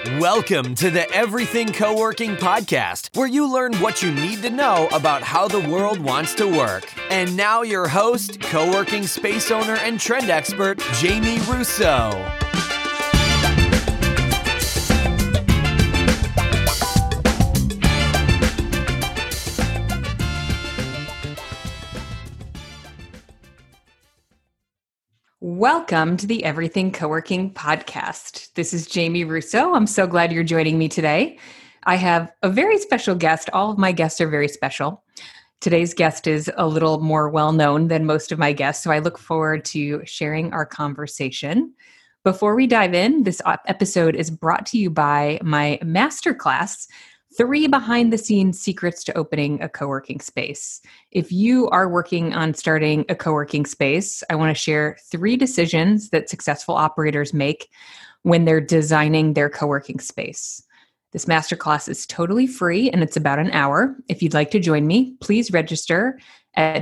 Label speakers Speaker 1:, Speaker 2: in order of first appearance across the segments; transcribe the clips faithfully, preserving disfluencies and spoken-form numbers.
Speaker 1: Welcome to the Everything Co-working Podcast, where you learn what you need to know about how the world wants to work. And now your host, co-working space owner and trend expert, Jamie Russo.
Speaker 2: Welcome to the Everything Co-working Podcast. This is Jamie Russo. I'm so glad you're joining me today. I have a very special guest. All of my guests are very special. Today's guest is a little more well-known than most of my guests, so I look forward to sharing our conversation. Before we dive in, this episode is brought to you by my masterclass, Three Behind-the-Scenes Secrets to Opening a Co-working Space. If you are working on starting a co-working space, I want to share three decisions that successful operators make when they're designing their co-working space. This masterclass is totally free and it's about an hour. If you'd like to join me, please register at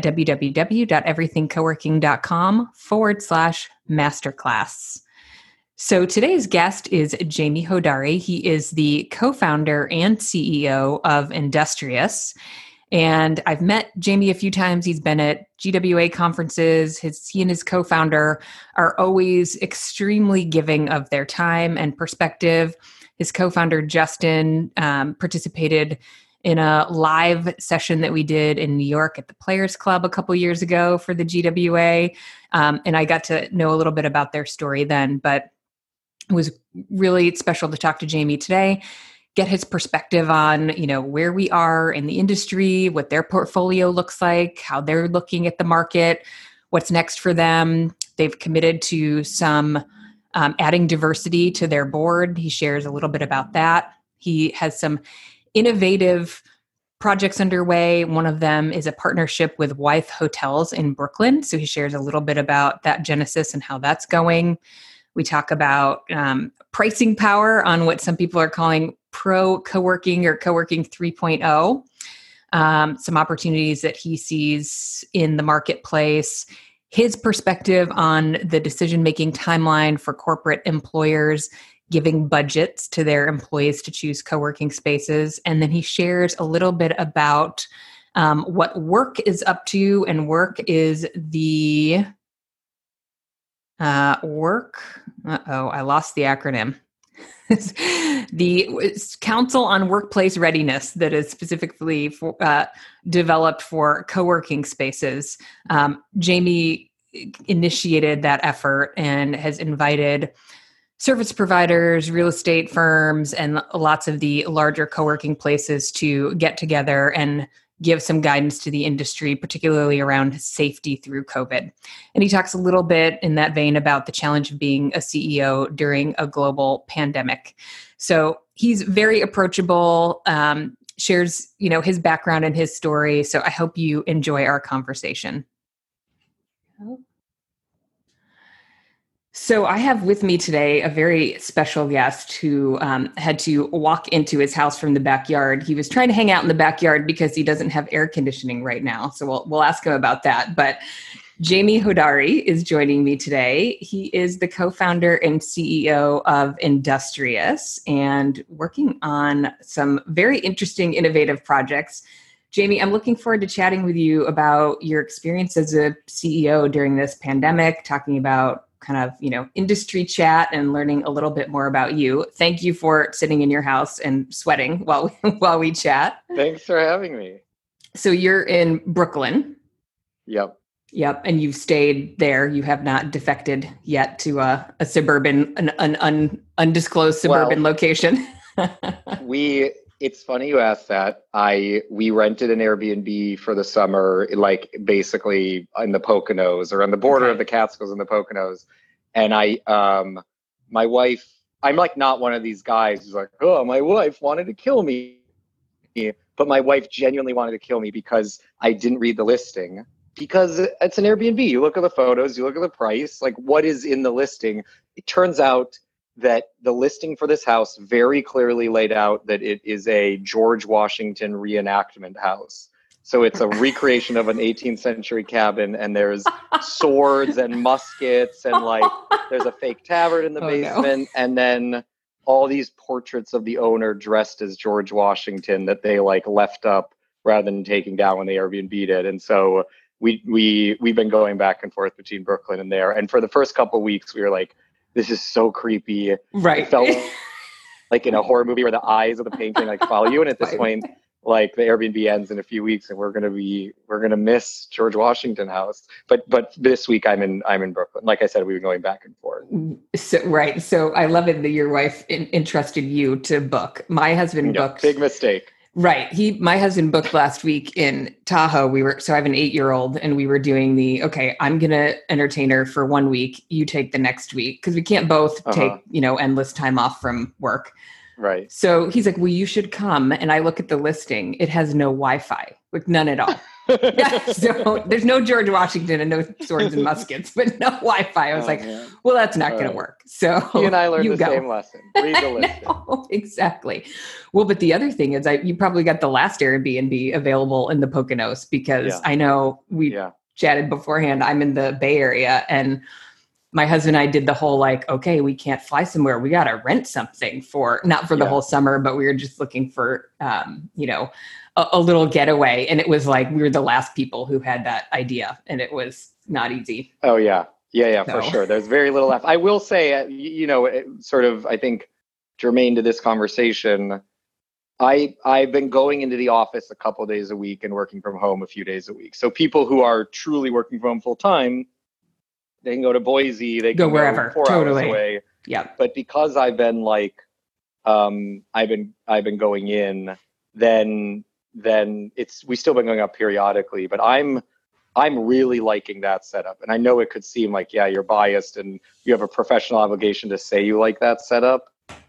Speaker 2: www.everythingcoworking.com forward slash masterclass. So today's guest is Jamie Hodari. He is the co-founder and C E O of Industrious. And I've met Jamie a few times. He's been at G W A conferences. His, he and his co-founder are always extremely giving of their time and perspective. His co-founder, Justin, um, participated in a live session that we did in New York at the Players Club a couple years ago for the G W A. Um, and I got to know a little bit about their story then, but it was really special to talk to Jamie today, get his perspective on, you know, where we are in the industry, what their portfolio looks like, how they're looking at the market, what's next for them. They've committed to some um, adding diversity to their board. He shares a little bit about that. He has some innovative projects underway. One of them is a partnership with Wythe Hotels in Brooklyn. So he shares a little bit about that genesis and how that's going. We talk about um, pricing power on what some people are calling pro co-working or co-working three point oh, um, some opportunities that he sees in the marketplace, his perspective on the decision-making timeline for corporate employers giving budgets to their employees to choose co-working spaces. And then he shares a little bit about um, what Work is up to, and Work is the... Uh, work, uh-oh, I lost the acronym. The Council on Workplace Readiness that is specifically for, uh, developed for co-working spaces. Um, Jamie initiated that effort and has invited service providers, real estate firms, and lots of the larger co-working places to get together and give some guidance to the industry, particularly around safety through COVID. And he talks a little bit in that vein about the challenge of being a C E O during a global pandemic. So he's very approachable, um, shares, you know, his background and his story. So I hope you enjoy our conversation. So I have with me today a very special guest who um, had to walk into his house from the backyard. He was trying to hang out in the backyard because he doesn't have air conditioning right now. So we'll we'll ask him about that. But Jamie Hodari is joining me today. He is the co-founder and C E O of Industrious and working on some very interesting, innovative projects. Jamie, I'm looking forward to chatting with you about your experience as a C E O during this pandemic, talking about kind of, you know, industry chat and learning a little bit more about you. Thank you for sitting in your house and sweating while we, while we chat.
Speaker 3: Thanks for having me. So
Speaker 2: you're in Brooklyn.
Speaker 3: Yep.
Speaker 2: Yep. And you've stayed there. You have not defected yet to a, a suburban, an, an un, undisclosed suburban well, location.
Speaker 3: we, it's funny you asked that. I, we rented an Airbnb for the summer, like basically in the Poconos or on the border okay. of the Catskills and the Poconos. And I, um, my wife, I'm like not one of these guys who's like, oh, my wife wanted to kill me. But my wife genuinely wanted to kill me because I didn't read the listing. Because it's an Airbnb. You look at the photos, you look at the price, like what is in the listing. It turns out that the listing for this house very clearly laid out that it is a George Washington reenactment house. So it's a recreation of an eighteenth century cabin, and there's swords and muskets, and like there's a fake tavern in the
Speaker 2: oh,
Speaker 3: basement.
Speaker 2: No.
Speaker 3: And then all these portraits of the owner dressed as George Washington that they like left up rather than taking down when the Airbnb did. And so we we we've been going back and forth between Brooklyn and there. And for the first couple of weeks, we were like, this is so creepy.
Speaker 2: Right.
Speaker 3: It felt like in a horror movie where the eyes of the painting like follow you. And at this right. point, like the Airbnb ends in a few weeks, and we're gonna be we're gonna miss George Washington House. But but this week I'm in I'm in Brooklyn. Like I said, we've been going back and forth.
Speaker 2: So, right. So I love it that your wife in, entrusted you to book. My husband
Speaker 3: yeah,
Speaker 2: booked.
Speaker 3: Big mistake.
Speaker 2: Right. He, my husband booked last week in Tahoe. We were, so I have an eight-year-old, and we were doing the, okay, I'm going to entertain her for one week. You take the next week. Cause we can't both uh-huh. take, you know, endless time off from work.
Speaker 3: Right.
Speaker 2: So he's like, well, you should come. And I look at the listing. It has no Wi-Fi, like none at all. Yeah, so there's no George Washington and no swords and muskets, but no Wi-Fi. I was oh, like, man. well, that's not going to work. So
Speaker 3: he and I learned the go. same lesson. Read the listing.
Speaker 2: No, exactly. Well, but the other thing is, I you probably got the last Airbnb available in the Poconos, because yeah. I know we yeah. chatted beforehand. I'm in the Bay Area, and my husband and I did the whole like, okay, we can't fly somewhere. We got to rent something for, not for the yeah. whole summer, but we were just looking for, um, you know, a, a little getaway. And it was like, we were the last people who had that idea, and it was not easy.
Speaker 3: Oh yeah. Yeah, yeah, so. for sure. There's very little left. I will say, uh, you, you know, it, sort of, I think germane to this conversation, I, I've been going into the office a couple of days a week and working from home a few days a week. So people who are truly working from home full time, they can go to Boise, they can
Speaker 2: go wherever,
Speaker 3: go four
Speaker 2: totally.
Speaker 3: hours away.
Speaker 2: Yeah.
Speaker 3: But because I've been like, um, I've been, I've been going in, then, then it's, we still been going up periodically, but I'm, I'm really liking that setup. And I know it could seem like, yeah, you're biased and you have a professional obligation to say you like that setup.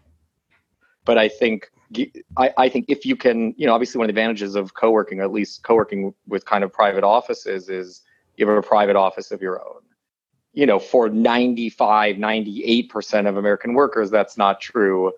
Speaker 3: But I think, I, I think if you can, you know, obviously one of the advantages of co-working, or at least co-working with kind of private offices, is you have a private office of your own. You know, for ninety-five, ninety-eight percent of American workers, that's not true.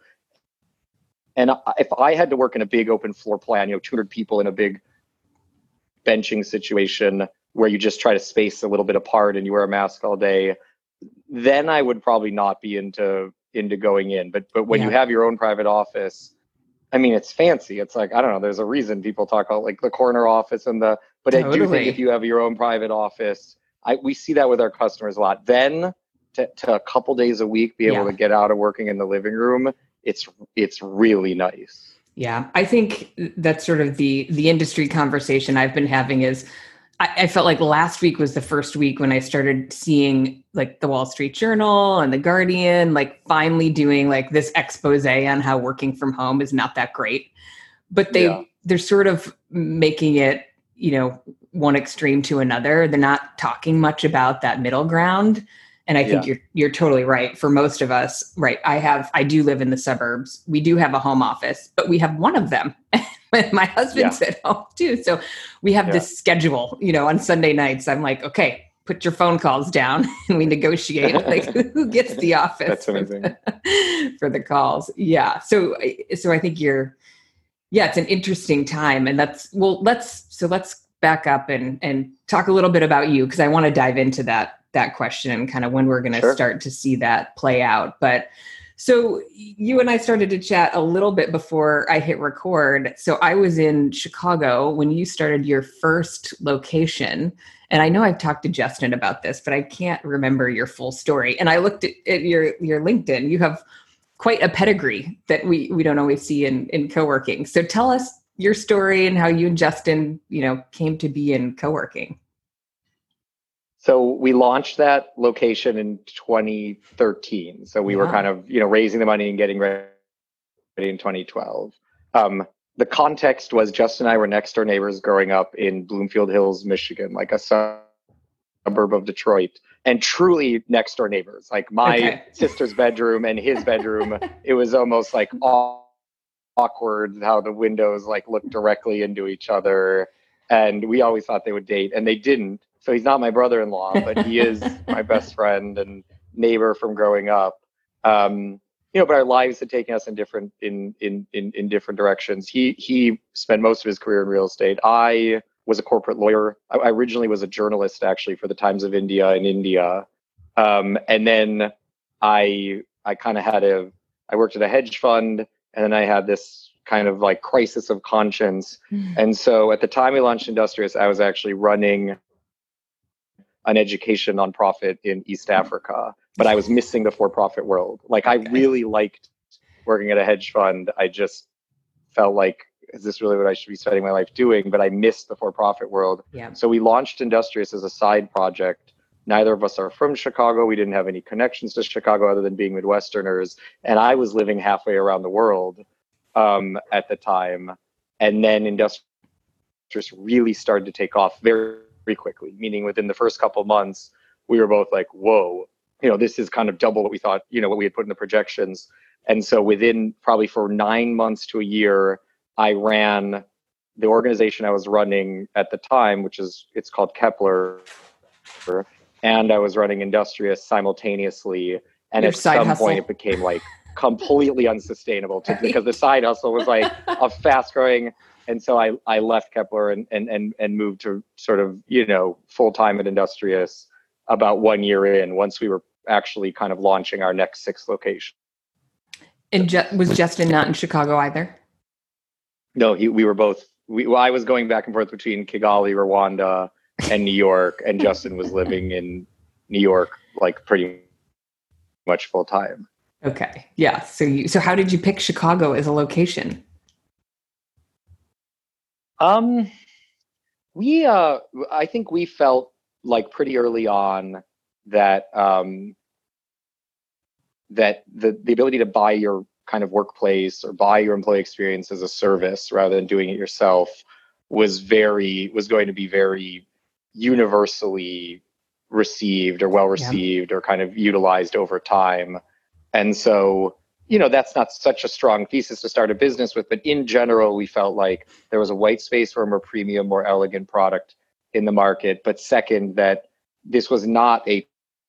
Speaker 3: And if I had to work in a big open floor plan, you know, two hundred people in a big benching situation where you just try to space a little bit apart and you wear a mask all day, then I would probably not be into into going in. But but when yeah. you have your own private office, I mean, it's fancy. It's like, I don't know, there's a reason people talk about like the corner office and the, but totally. I do think if you have your own private office, I, we see that with our customers a lot. Then to, to a couple days a week, be able yeah. to get out of working in the living room, it's it's really nice.
Speaker 2: Yeah, I think that's sort of the the industry conversation I've been having is, I, I felt like last week was the first week when I started seeing like the Wall Street Journal and the Guardian, like finally doing like this expose on how working from home is not that great. But they yeah. they're sort of making it, you know, one extreme to another. They're not talking much about that middle ground. And I think yeah. you're you're totally right. For most of us, right? I have I do live in the suburbs. We do have a home office, but we have one of them. My husband's yeah. at home too. So we have yeah. this schedule, you know, on Sunday nights. I'm like, okay, put your phone calls down, and we negotiate like who gets the office.
Speaker 3: That's amazing.
Speaker 2: For the, for the calls. Yeah. So so I think you're yeah, it's an interesting time. And that's well, let's so let's back up and and talk a little bit about you, because I want to dive into that that question and kind of when we're going to sure. start to see that play out. But so you and I started to chat a little bit before I hit record. So I was in Chicago when you started your first location. And I know I've talked to Justin about this, but I can't remember your full story. And I looked at, at your, your LinkedIn. You have quite a pedigree that we, we don't always see in, in co-working. So tell us your story and how you and Justin, you know, came to be in co-working.
Speaker 3: So we launched that location in twenty thirteen. So we wow. were kind of, you know, raising the money and getting ready in twenty twelve. Um, the context was Justin and I were next door neighbors growing up in Bloomfield Hills, Michigan, like a suburb of Detroit, and truly next door neighbors. Like my okay. sister's bedroom and his bedroom, it was almost like awkward how the windows like looked directly into each other. And we always thought they would date, and they didn't. So he's not my brother-in-law, but he is my best friend and neighbor from growing up. Um, you know, but our lives had taken us in different in in in, in different directions. He he spent most of his career in real estate. I was a corporate lawyer. I, I originally was a journalist, actually, for the Times of India in India, um, and then I I kind of had a I worked at a hedge fund, and then I had this kind of like crisis of conscience. Mm. And so at the time we launched Industrious, I was actually running an education nonprofit in East Africa, but I was missing the for-profit world. Like okay. I really liked working at a hedge fund. I just felt like, is this really what I should be spending my life doing? But I missed the for-profit world.
Speaker 2: Yeah.
Speaker 3: So we launched Industrious as a side project. Neither of us are from Chicago. We didn't have any connections to Chicago other than being Midwesterners. And I was living halfway around the world um, at the time. And then Industrious really started to take off very, very quickly, meaning within the first couple of months, we were both like, whoa, you know, this is kind of double what we thought, you know, what we had put in the projections. And so within probably for nine months to a year, I ran the organization I was running at the time, which is, it's called Kepler. And I was running Industrious simultaneously. And
Speaker 2: Your
Speaker 3: at some
Speaker 2: hustle.
Speaker 3: point it became like completely unsustainable to, right. because the side hustle was like a fast growing. And so I, I left Kepler and, and, and, and moved to sort of, you know, full time at Industrious about one year in, once we were actually kind of launching our next six locations.
Speaker 2: And Je- was Justin not in Chicago either?
Speaker 3: No, he, we were both, we, well, I was going back and forth between Kigali, Rwanda, and New York, and Justin was living in New York like pretty much full time.
Speaker 2: Okay. Yeah. So you, so how did you pick Chicago as a location?
Speaker 3: Um, we, uh, I think we felt like pretty early on that, um, that the, the ability to buy your kind of workplace or buy your employee experience as a service rather than doing it yourself was very, was going to be very universally received or well received, yeah. or kind of utilized over time. And so, you know, that's not such a strong thesis to start a business with, but in general, we felt like there was a white space for a more premium, more elegant product in the market. But second, that this was not a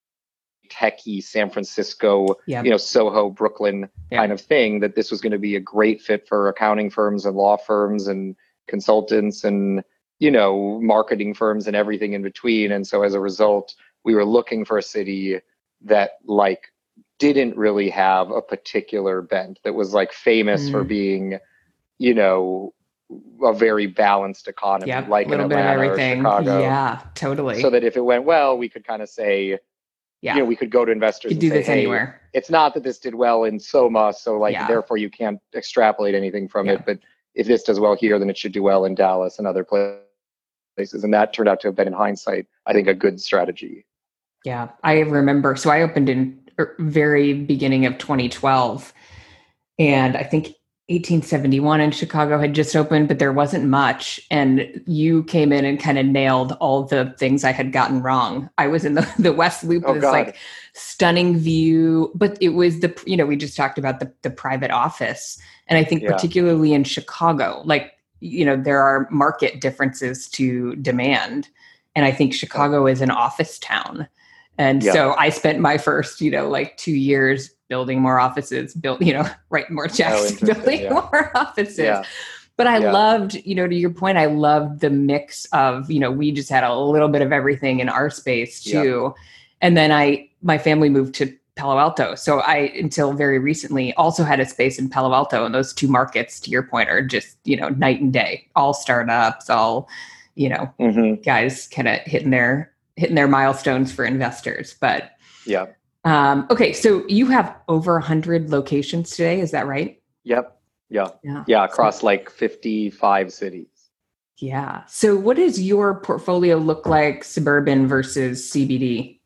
Speaker 3: techie San Francisco,
Speaker 2: yeah.
Speaker 3: you know, Soho, Brooklyn
Speaker 2: yeah.
Speaker 3: kind of thing, that this was going to be a great fit for accounting firms and law firms and consultants and, you know, marketing firms and everything in between. And so as a result, we were looking for a city that like didn't really have a particular bent, that was like famous mm. for being, you know, a very balanced economy,
Speaker 2: yep,
Speaker 3: like in Atlanta or Chicago.
Speaker 2: Yeah, totally.
Speaker 3: So that if it went well, we could kind of say, yeah. you know, we could go to investors and
Speaker 2: do
Speaker 3: say,
Speaker 2: this
Speaker 3: hey,
Speaker 2: anywhere.
Speaker 3: It's not that this did well in Soma, so like,
Speaker 2: yeah.
Speaker 3: therefore you can't extrapolate anything from
Speaker 2: yeah.
Speaker 3: it. But if this does well here, then it should do well in Dallas and other places. And that turned out to have been, in hindsight, I think, a good strategy.
Speaker 2: Yeah, I remember. So I opened in very beginning of twenty twelve, and I think eighteen seventy-one in Chicago had just opened, but there wasn't much. And you came in and kind of nailed all the things I had gotten wrong. I was in the, the West Loop,
Speaker 3: oh,
Speaker 2: this
Speaker 3: God.
Speaker 2: like stunning view, but it was the, you know, we just talked about the, the private office. And I think yeah. particularly in Chicago, like, you know, there are market differences to demand. And I think Chicago is an office town. And yeah. so I spent my first, you know, like two years building more offices, build, you know, writing more checks,
Speaker 3: oh,
Speaker 2: building
Speaker 3: yeah.
Speaker 2: more offices.
Speaker 3: Yeah.
Speaker 2: But I
Speaker 3: yeah.
Speaker 2: loved, you know, to your point, I loved the mix of, you know, we just had a little bit of everything in our space too. Yeah. And then I, my family moved to Palo Alto. So I, until very recently, also had a space in Palo Alto. And those two markets, to your point, are just, you know, night and day, all startups, all, you know,
Speaker 3: mm-hmm.
Speaker 2: guys kind of hitting their, hitting their milestones for investors. But
Speaker 3: yeah.
Speaker 2: Um, okay. So you have over a hundred locations today. Is that right?
Speaker 3: Yep. Yeah.
Speaker 2: Yeah.
Speaker 3: Yeah. Across so, like fifty-five cities.
Speaker 2: Yeah. So what does your portfolio look like, suburban versus C B D?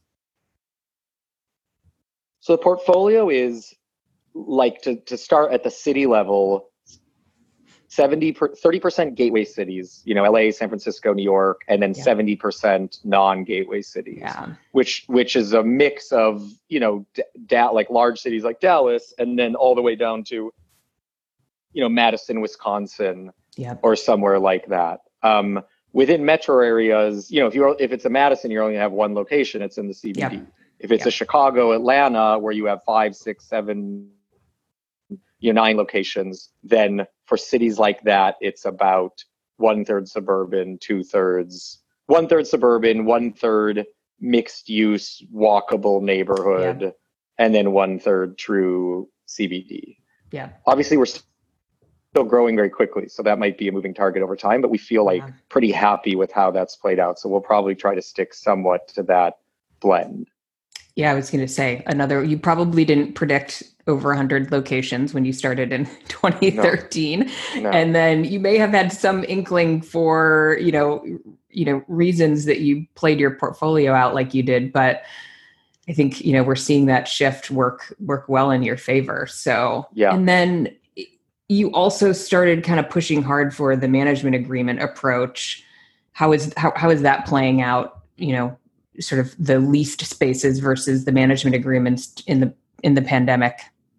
Speaker 3: So the portfolio is like, to, to start at the city level, seventy per, thirty percent gateway cities, you know, L A, San Francisco, New York, and then yeah. seventy percent non-gateway cities,
Speaker 2: yeah.
Speaker 3: which, which is a mix of, you know, da- like large cities like Dallas, and then all the way down to, you know, Madison, Wisconsin,
Speaker 2: yep.
Speaker 3: or somewhere like that. Um, within metro areas, you know, if you're, if it's a Madison, you're only gonna have one location, it's in the C B D.
Speaker 2: Yep.
Speaker 3: If it's
Speaker 2: yep.
Speaker 3: a Chicago, Atlanta, where you have five, six, seven, you know, nine locations, then for cities like that, it's about one third suburban, two thirds, one third suburban, one third mixed use, walkable neighborhood,
Speaker 2: yeah.
Speaker 3: and then one third true, C B D.
Speaker 2: Yeah.
Speaker 3: Obviously, we're still growing very quickly, so that might be a moving target over time, but we feel like
Speaker 2: Yeah.
Speaker 3: pretty happy with how that's played out. So we'll probably try to stick somewhat to that blend.
Speaker 2: Yeah, I was going to say another, you probably didn't predict over one hundred locations when you started in twenty thirteen.
Speaker 3: No. No.
Speaker 2: And then you may have had some inkling for, you know, you know, reasons that you played your portfolio out like you did, but I think, you know, we're seeing that shift work work well in your favor. So,
Speaker 3: yeah.
Speaker 2: And then you also started kind of pushing hard for the management agreement approach. How is how how is that playing out, you know, sort of the leased spaces versus the management agreements in the in the pandemic?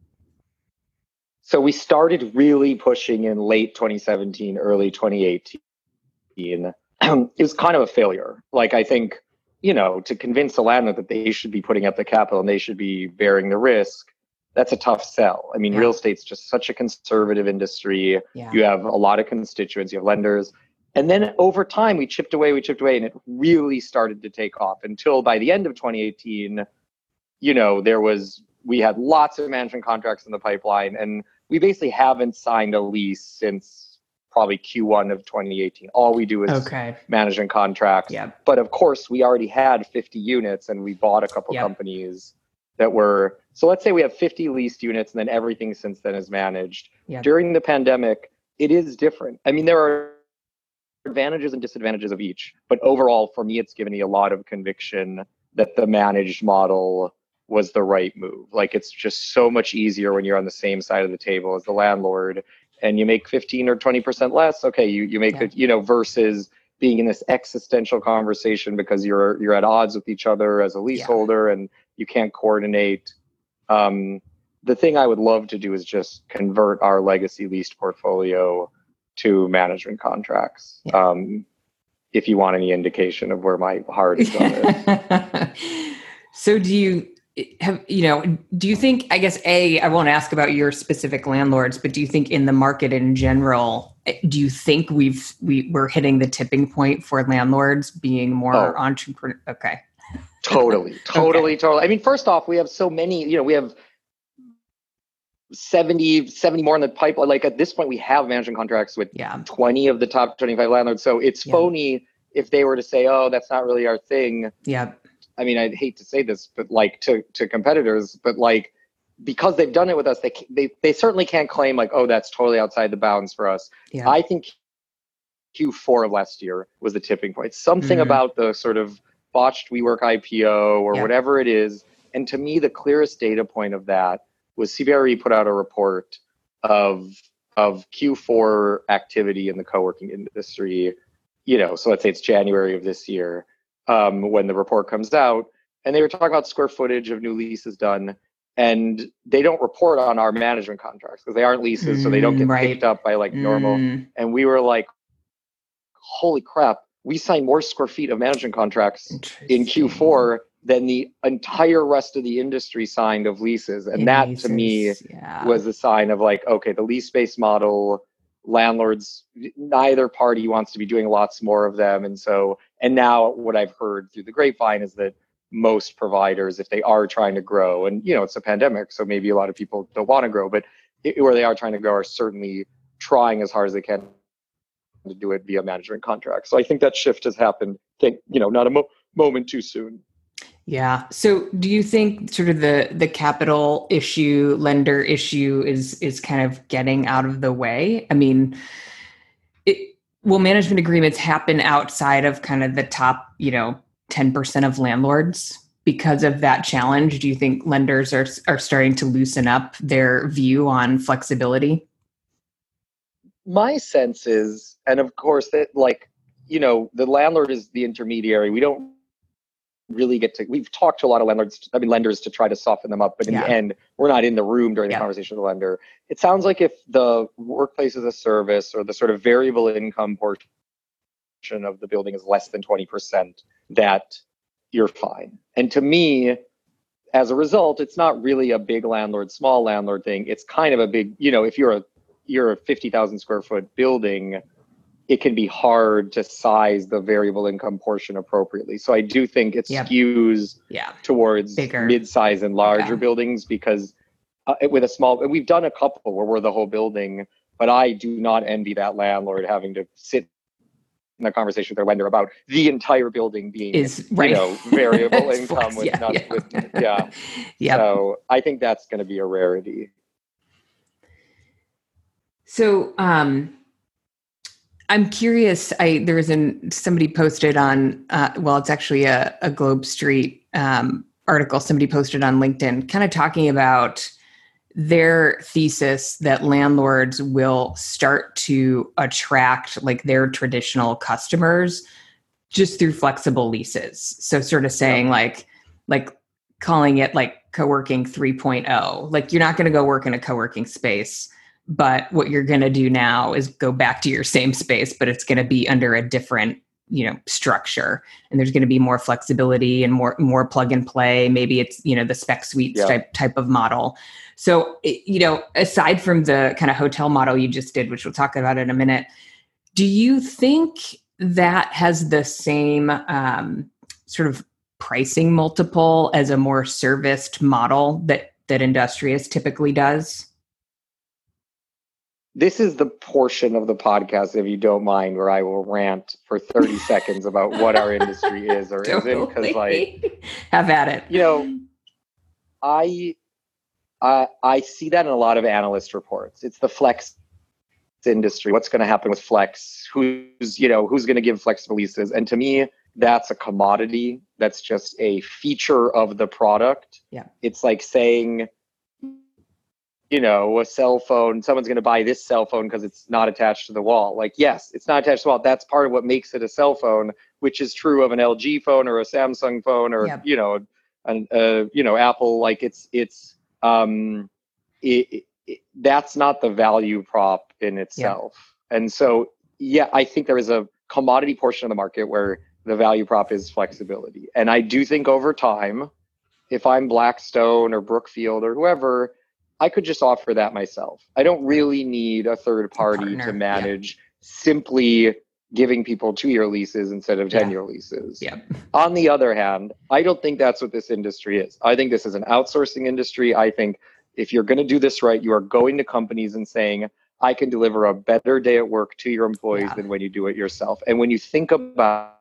Speaker 3: So we started really pushing in late twenty seventeen, early twenty eighteen. It was kind of a failure. Like, I think, you know, to convince a landlord that they should be putting up the capital and they should be bearing the risk, that's a tough sell. I mean,
Speaker 2: Yeah.
Speaker 3: real estate's just such a conservative industry.
Speaker 2: Yeah.
Speaker 3: You have a lot of constituents, you have lenders. And then over time, we chipped away, we chipped away, and it really started to take off until by the end of twenty eighteen, you know, there was, we had lots of management contracts in the pipeline, and we basically haven't signed a lease since probably Q one of twenty eighteen. All we do is
Speaker 2: Okay.
Speaker 3: management contracts.
Speaker 2: Yeah.
Speaker 3: But of course, we already had fifty units, and we bought a couple
Speaker 2: Yep.
Speaker 3: companies that were, so let's say we have fifty leased units, and then everything since then is managed.
Speaker 2: Yep.
Speaker 3: During the pandemic, it is different. I mean, there are advantages and disadvantages of each, but overall, for me, it's given me a lot of conviction that the managed model was the right move. Like, it's just so much easier when you're on the same side of the table as the landlord, and you make fifteen or twenty percent less. Okay, you you make
Speaker 2: Yeah.
Speaker 3: it, you know, versus being in this existential conversation because you're you're at odds with each other as a leaseholder, and you can't coordinate. Um, the thing I would love to do is just convert our legacy leased portfolio to management contracts.
Speaker 2: Yeah.
Speaker 3: Um, if you want any indication of where my heart is on this.
Speaker 2: So do you have, you know, do you think, I guess, A, I won't ask about your specific landlords, but do you think in the market in general, do you think we've, we, we're hitting the tipping point for landlords being more
Speaker 3: Oh.
Speaker 2: entrepreneur? Okay.
Speaker 3: Totally, totally,
Speaker 2: Okay.
Speaker 3: totally. I mean, first off, we have so many, you know, we have seventy, seventy more in the pipeline. Like, at this point, we have management contracts with
Speaker 2: Yeah.
Speaker 3: twenty of the top twenty-five landlords. So it's
Speaker 2: Yeah.
Speaker 3: phony if they were to say, oh, that's not really our thing.
Speaker 2: Yeah.
Speaker 3: I mean, I'd hate to say this, but like to, to competitors, but like, because they've done it with us, they, they, they certainly can't claim like, oh, that's totally outside the bounds for us.
Speaker 2: Yeah.
Speaker 3: I think Q four of last year was the tipping point. Something
Speaker 2: Mhm.
Speaker 3: about the sort of botched WeWork I P O or
Speaker 2: Yeah.
Speaker 3: whatever it is. And to me, the clearest data point of that was C B R E put out a report of of Q four activity in the co-working industry. You know, so let's say it's January of this year um, when the report comes out, and they were talking about square footage of new leases done. And they don't report on our management contracts because they aren't leases, so they don't get
Speaker 2: Mm, right.
Speaker 3: picked up by like normal.
Speaker 2: Mm,
Speaker 3: And we were like, holy crap, we signed more square feet of management contracts in Q four than the entire rest of the industry signed of leases. And
Speaker 2: in
Speaker 3: that
Speaker 2: leases,
Speaker 3: to me
Speaker 2: yeah.
Speaker 3: was the sign of like, okay, the lease-based model, landlords, neither party wants to be doing lots more of them. And so, and now what I've heard through the grapevine is that most providers, if they are trying to grow, and you know, it's a pandemic, so maybe a lot of people don't want to grow, but it, where they are trying to grow are certainly trying as hard as they can to do it via management contracts. So I think that shift has happened, think, you know, not a mo- moment too soon.
Speaker 2: Yeah. So do you think sort of the the capital issue, lender issue is is kind of getting out of the way? I mean, it, will management agreements happen outside of kind of the top, you know, ten percent of landlords because of that challenge? Do you think lenders are are starting to loosen up their view on flexibility?
Speaker 3: My sense is, and of course that like, you know, the landlord is the intermediary. We don't really get to, we've talked to a lot of landlords, I mean, lenders to try to soften them up, but in
Speaker 2: Yeah.
Speaker 3: the end, we're not in the room during the
Speaker 2: Yeah.
Speaker 3: conversation with the lender. It sounds like if the workplace as a service or the sort of variable income portion of the building is less than twenty percent, that you're fine. And to me, as a result, it's not really a big landlord, small landlord thing. It's kind of a big, you know, if you're a, you're a fifty thousand square foot building, it can be hard to size the variable income portion appropriately. So I do think it
Speaker 2: Yep.
Speaker 3: skews
Speaker 2: Yeah.
Speaker 3: towards
Speaker 2: Bigger.
Speaker 3: mid-size and larger
Speaker 2: Okay.
Speaker 3: buildings because uh, with a small, we've done a couple where we're the whole building, but I do not envy that landlord having to sit in a conversation with their lender about the entire building being,
Speaker 2: is right.
Speaker 3: you know, variable income
Speaker 2: flex,
Speaker 3: with
Speaker 2: yeah,
Speaker 3: not,
Speaker 2: yeah.
Speaker 3: with, yeah.
Speaker 2: Yep.
Speaker 3: So I think that's going to be a rarity.
Speaker 2: So, um, I'm curious. I there was an somebody posted on. Uh, well, it's actually a, a Globe Street um, article. Somebody posted on LinkedIn, kind of talking about their thesis that landlords will start to attract like their traditional customers just through flexible leases. So, sort of saying yeah. like, like calling it like co-working three point oh. Like you're not going to go work in a co-working space. But what you're going to do now is go back to your same space, but it's going to be under a different, you know, structure. And there's going to be more flexibility and more, more plug and play. Maybe it's, you know, the spec suites yeah. type, type of model. So, you know, aside from the kind of hotel model you just did, which we'll talk about in a minute, do you think that has the same um, sort of pricing multiple as a more serviced model that, that Industrious typically does?
Speaker 3: This is the portion of the podcast, if you don't mind, where I will rant for thirty seconds about what our industry is or totally. isn't. Because, like,
Speaker 2: have at it.
Speaker 3: You know, I, I I see that in a lot of analyst reports. It's the flex industry. What's going to happen with flex? Who's you know who's going to give flexible leases? And to me, that's a commodity. That's just a feature of the product.
Speaker 2: Yeah,
Speaker 3: it's like saying, you know, a cell phone, someone's going to buy this cell phone because it's not attached to the wall. Like, yes, it's not attached to the wall. That's part of what makes it a cell phone, which is true of an L G phone or a Samsung phone or, yep. you know, an, uh, you know, Apple. Like it's, it's, um, it, it, that's not the value prop in itself. Yep. And so, yeah, I think there is a commodity portion of the market where the value prop is flexibility. And I do think over time, if I'm Blackstone or Brookfield or whoever, I could just offer that myself. I don't really need a third party to manage yeah. simply giving people two-year leases instead of ten-year yeah. leases.
Speaker 2: Yeah.
Speaker 3: On the other hand, I don't think that's what this industry is. I think this is an outsourcing industry. I think if you're going to do this right, you are going to companies and saying, I can deliver a better day at work to your employees yeah. than when you do it yourself. And when you think about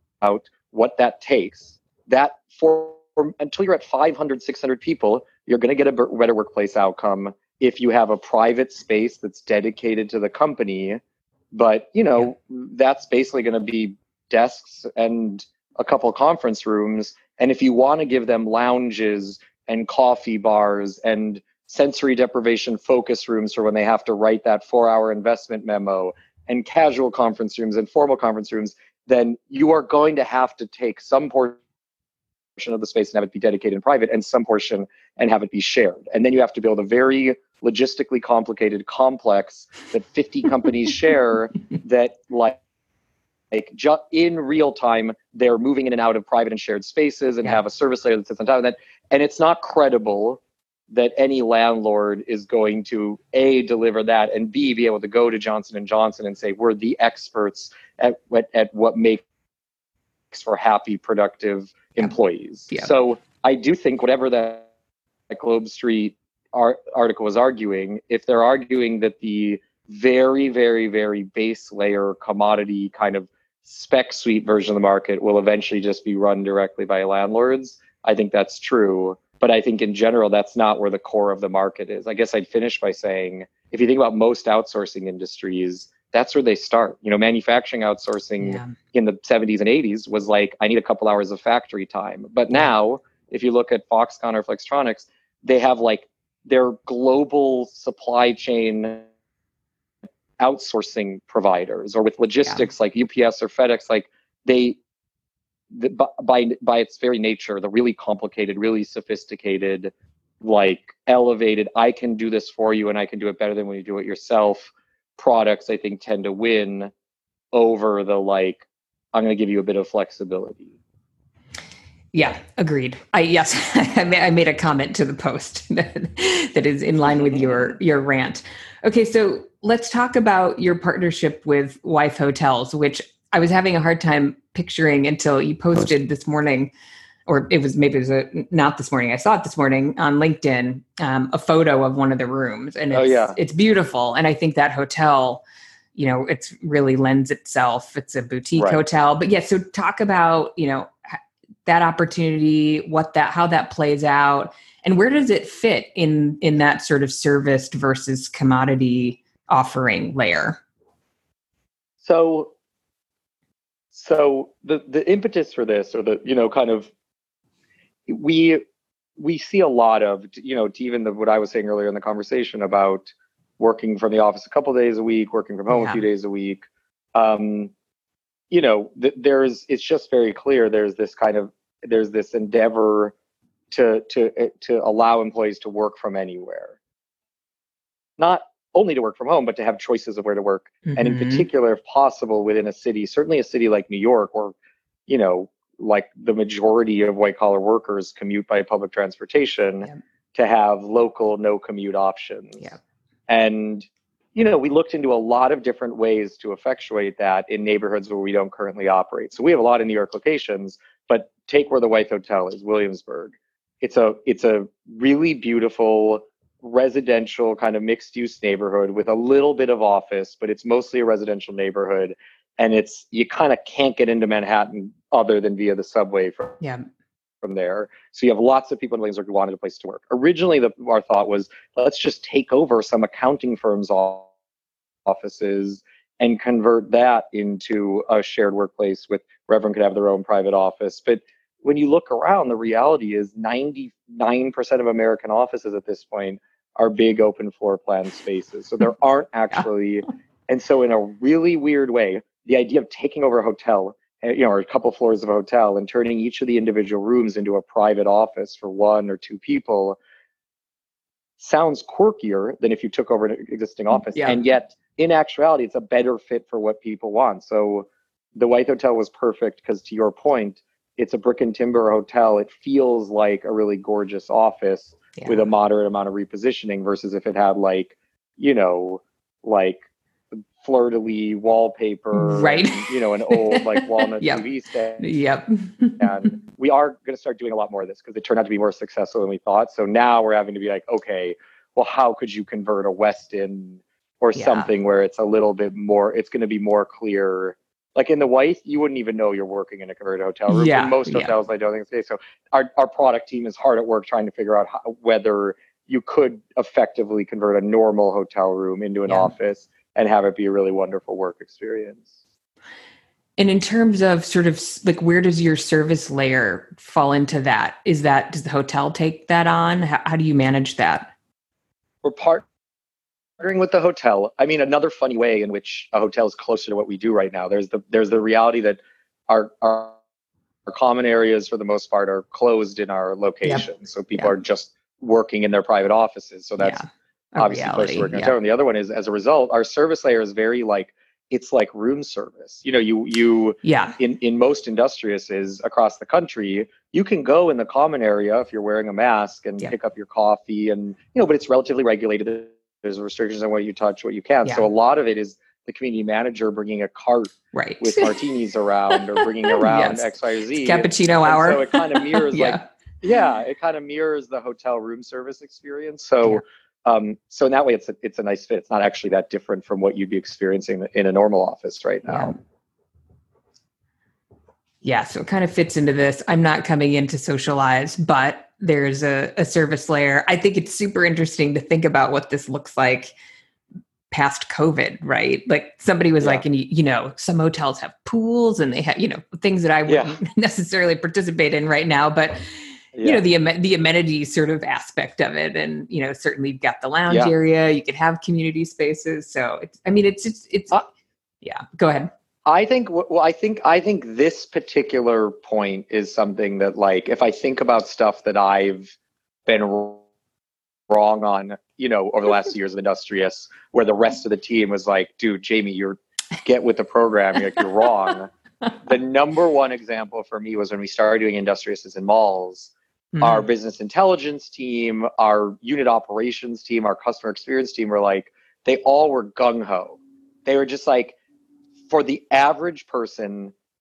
Speaker 3: what that takes, that for until you're at five hundred, six hundred people, you're going to get a better workplace outcome if you have a private space that's dedicated to the company. But, you know, yeah. that's basically going to be desks and a couple of conference rooms. And if you want to give them lounges and coffee bars and sensory deprivation focus rooms for when they have to write that four hour investment memo and casual conference rooms and formal conference rooms, then you are going to have to take some portion of the space and have it be dedicated and private and some portion and have it be shared. And then you have to build a very logistically complicated complex that fifty companies share that like, like ju- in real time, they're moving in and out of private and shared spaces and yeah. have a service layer that sits on top of that. And it's not credible that any landlord is going to A, deliver that, and B, be able to go to Johnson and Johnson and say, we're the experts at, at, at what makes for happy, productive yeah. employees. Yeah. So I do think whatever that, that Globe Street art, article was arguing, if they're arguing that the very, very, very base layer commodity kind of spec suite version of the market will eventually just be run directly by landlords, I think that's true. But I think in general, that's not where the core of the market is. I guess I'd finish by saying, if you think about most outsourcing industries, that's where they start. You know, manufacturing outsourcing yeah. in the seventies and eighties was like, I need a couple hours of factory time. But now, if you look at Foxconn or Flextronics, they have like their global supply chain outsourcing providers, or with logistics yeah. like U P S or FedEx, like they, the, by by its very nature, the really complicated, really sophisticated, like elevated, I can do this for you and I can do it better than when you do it yourself products, I think, tend to win over the like, I'm going to give you a bit of flexibility.
Speaker 2: Yeah, agreed. I yes, I made a comment to the post that, that is in line with your your rant. Okay, so let's talk about your partnership with Wife Hotels, which I was having a hard time picturing until you posted this morning or it was maybe it was a, not this morning. I saw it this morning on LinkedIn, um, a photo of one of the rooms, and it's,
Speaker 3: oh, yeah.
Speaker 2: it's beautiful. And I think that hotel, you know, it's really lends itself. It's a boutique
Speaker 3: Right.
Speaker 2: hotel, but yeah. So talk about, you know, that opportunity, what that, how that plays out, and where does it fit in, in that sort of serviced versus commodity offering layer?
Speaker 3: So, so the, the impetus for this, or the, you know, kind of, we, we see a lot of, you know, to even the, what I was saying earlier in the conversation about working from the office a couple of days a week, working from home
Speaker 2: Yeah.
Speaker 3: a few days a week. Um, you know, th- there's, it's just very clear. There's this kind of, there's this endeavor to, to, to allow employees to work from anywhere. Not only to work from home, but to have choices of where to work.
Speaker 2: Mm-hmm.
Speaker 3: And in particular, if possible, within a city, certainly a city like New York, or, you know, like the majority of white collar workers commute by public transportation,
Speaker 2: Yep.
Speaker 3: to have local no commute options.
Speaker 2: Yep.
Speaker 3: And, you know, we looked into a lot of different ways to effectuate that in neighborhoods where we don't currently operate. So we have a lot of New York locations, but take where the Wythe Hotel is, Williamsburg. It's a, it's a really beautiful residential kind of mixed use neighborhood with a little bit of office, but it's mostly a residential neighborhood. And it's, you kind of can't get into Manhattan other than via the subway from,
Speaker 2: Yeah.
Speaker 3: from there. So you have lots of people in Williamsburg who wanted a place to work. Originally, the, our thought was, let's just take over some accounting firms' offices and convert that into a shared workplace with where everyone could have their own private office. But when you look around, the reality is ninety-nine percent of American offices at this point are big open floor plan spaces. So there aren't actually, yeah. And so in a really weird way, the idea of taking over a hotel, you know, or a couple floors of a hotel and turning each of the individual rooms into a private office for one or two people sounds quirkier than if you took over an existing office.
Speaker 2: Yeah.
Speaker 3: And yet, in actuality, it's a better fit for what people want. So the Wythe Hotel was perfect because, to your point, it's a brick and timber hotel. It feels like a really gorgeous office yeah. with a moderate amount of repositioning versus if it had like, you know, like fleur-de-lis wallpaper,
Speaker 2: right?
Speaker 3: And, you know, an old like walnut
Speaker 2: yep.
Speaker 3: T V stand.
Speaker 2: Yep.
Speaker 3: And we are going to start doing a lot more of this because it turned out to be more successful than we thought. So now we're having to be like, okay, well, how could you convert a Westin or yeah. something where it's a little bit more, it's going to be more clear. Like in the Wythe, you wouldn't even know you're working in a converted hotel room.
Speaker 2: Yeah,
Speaker 3: In most hotels, yeah. I don't think it's the case. So our, our product team is hard at work trying to figure out how, whether you could effectively convert a normal hotel room into an yeah. office and have it be a really wonderful work experience.
Speaker 2: And in terms of sort of like, where does your service layer fall into that? Is that, does the hotel take that on? How, how do you manage that?
Speaker 3: We're part. Partnering with the hotel. I mean, another funny way in which a hotel is closer to what we do right now. There's the there's the reality that our our, our common areas for the most part are closed in our location, yep. so people yep. are just working in their private offices. So that's yeah. obviously
Speaker 2: reality,
Speaker 3: close to working.
Speaker 2: yeah.
Speaker 3: And the other one is, as a result, our service layer is very like it's like room service. You know, you you
Speaker 2: yeah.
Speaker 3: in in most industriouses across the country, you can go in the common area if you're wearing a mask and yep. pick up your coffee, and you know, but it's relatively regulated. There's restrictions on what you touch, what you can. Yeah. So a lot of it is the community manager bringing a cart
Speaker 2: right.
Speaker 3: with martinis around or bringing around yes. X, Y, or Z.
Speaker 2: It's cappuccino
Speaker 3: and,
Speaker 2: hour.
Speaker 3: And so it kind of mirrors
Speaker 2: yeah.
Speaker 3: like, yeah, it kind of mirrors the hotel room service experience. So, yeah. um, so in that way, it's a, it's a nice fit. It's not actually that different from what you'd be experiencing in a normal office right now.
Speaker 2: Yeah. yeah so it kind of fits into this. I'm not coming in to socialize, but there's a, a service layer. I think it's super interesting to think about what this looks like past COVID, right? Like somebody was yeah. like, and you, you know, some hotels have pools and they have, you know, things that I wouldn't yeah. necessarily participate in right now, but yeah. you know, the, the amenities sort of aspect of it. And, you know, certainly you've got the lounge yeah. area, you could have community spaces. So it's, I mean, it's, it's, it's uh, yeah, go ahead.
Speaker 3: I think, well, I think, I think this particular point is something that, like, if I think about stuff that I've been wrong on, you know, over the last years of Industrious, where the rest of the team was like, dude, Jamie, you're get with the program. You're, like, you're wrong. The number one example for me was when we started doing Industriouses in malls. Mm-hmm. Our business intelligence team, our unit operations team, our customer experience team were like, they all were gung-ho. They were just like, for the average person,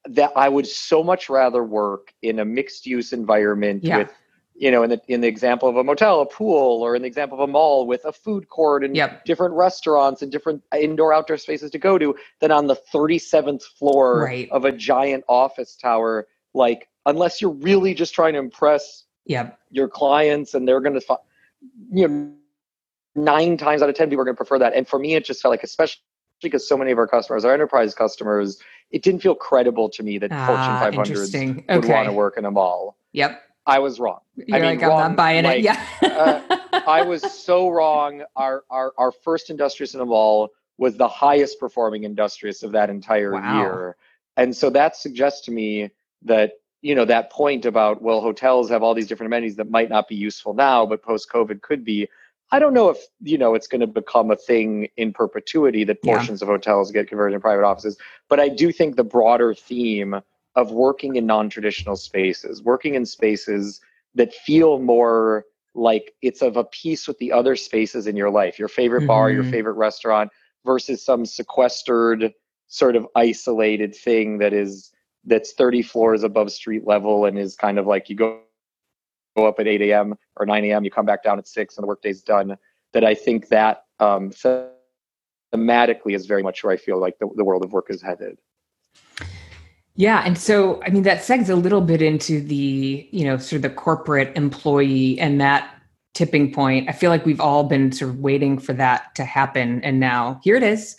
Speaker 3: that I would so much rather work in a mixed use environment
Speaker 2: yeah.
Speaker 3: with, you know, in the in the example of a motel, a pool, or in the example of a mall with a food court and
Speaker 2: yep.
Speaker 3: different restaurants and different indoor outdoor spaces to go to, than on the thirty-seventh floor
Speaker 2: right.
Speaker 3: of a giant office tower. Like, unless you're really just trying to impress
Speaker 2: yep.
Speaker 3: your clients, and they're going to, you know, nine times out of ten people are going to prefer that. And for me, it just felt like, especially because so many of our customers are enterprise customers, it didn't feel credible to me that
Speaker 2: ah,
Speaker 3: Fortune five hundreds
Speaker 2: okay.
Speaker 3: would want to work in a mall.
Speaker 2: Yep.
Speaker 3: I was wrong.
Speaker 2: You're
Speaker 3: I mean,
Speaker 2: like,
Speaker 3: wrong,
Speaker 2: I'm not buying
Speaker 3: like,
Speaker 2: it. Yeah.
Speaker 3: uh, I was so wrong. Our, our, our first Industrious in a mall was the highest performing Industrious of that entire
Speaker 2: wow.
Speaker 3: year. And so that suggests to me that, you know, that point about, well, hotels have all these different amenities that might not be useful now, but post-COVID could be. I don't know if, you know, it's going to become a thing in perpetuity that portions yeah. of hotels get converted into private offices. But I do think the broader theme of working in non-traditional spaces, working in spaces that feel more like it's of a piece with the other spaces in your life, your favorite mm-hmm. bar, your favorite restaurant, versus some sequestered, sort of isolated thing that is, that's thirty floors above street level and is kind of like you go go up at eight a.m. or nine a.m., you come back down at six and the workday's done. That I think that um, thematically is very much where I feel like the, the world of work is headed.
Speaker 2: Yeah. And so, I mean, that segs a little bit into the, you know, sort of the corporate employee and that tipping point. I feel like we've all been sort of waiting for that to happen. And now here it is.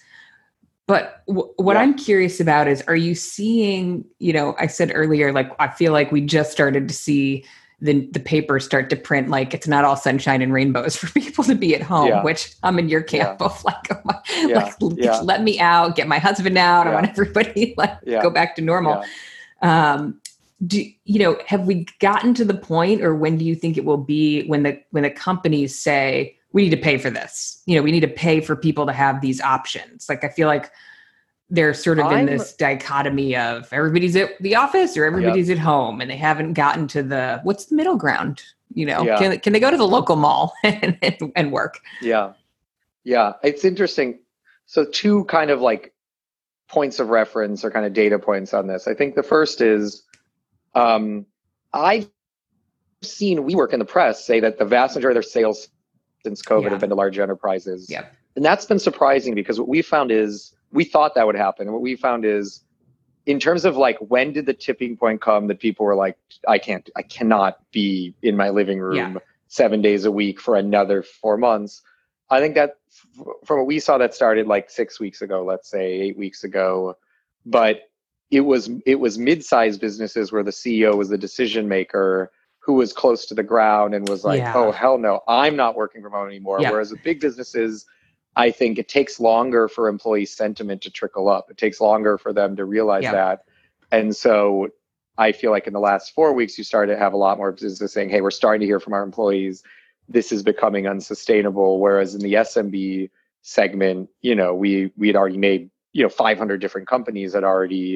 Speaker 2: But w- what yeah. I'm curious about is, are you seeing, you know, I said earlier, like, I feel like we just started to see the the paper start to print, like, it's not all sunshine and rainbows for people to be at home, yeah. which I'm in your camp yeah. of like, oh my, yeah. like yeah. let me out, get my husband out. Yeah. I want everybody like yeah. go back to normal. Yeah. Um, do you know, have we gotten to the point, or when do you think it will be when the, when the companies say, we need to pay for this, you know, we need to pay for people to have these options? Like, I feel like they're sort of I'm, in this dichotomy of everybody's at the office or everybody's yep. at home, and they haven't gotten to the, what's the middle ground? You know, yeah. can, can they go to the local mall and, and, and work?
Speaker 3: Yeah. Yeah. It's interesting. So two kind of like points of reference or kind of data points on this. I think the first is, um, I've seen WeWork in the press say that the vast majority of their sales since COVID yeah. have been to large enterprises.
Speaker 2: Yep.
Speaker 3: And that's been surprising, because what we found is, we thought that would happen. And what we found is, in terms of like, when did the tipping point come that people were like, I can't, I cannot be in my living room yeah. seven days a week for another four months. I think that from what we saw, that started like six weeks ago, let's say eight weeks ago. But it was, it was mid-sized businesses where the C E O was the decision maker, who was close to the ground and was like, yeah. oh, hell no, I'm not working from home anymore. Yeah. Whereas with big businesses, I think it takes longer for employee sentiment to trickle up. It takes longer for them to realize yeah. that. And so I feel like in the last four weeks, you started to have a lot more businesses saying, hey, we're starting to hear from our employees, this is becoming unsustainable. Whereas in the S M B segment, you know, we, we had already made, you know, five hundred different companies had already,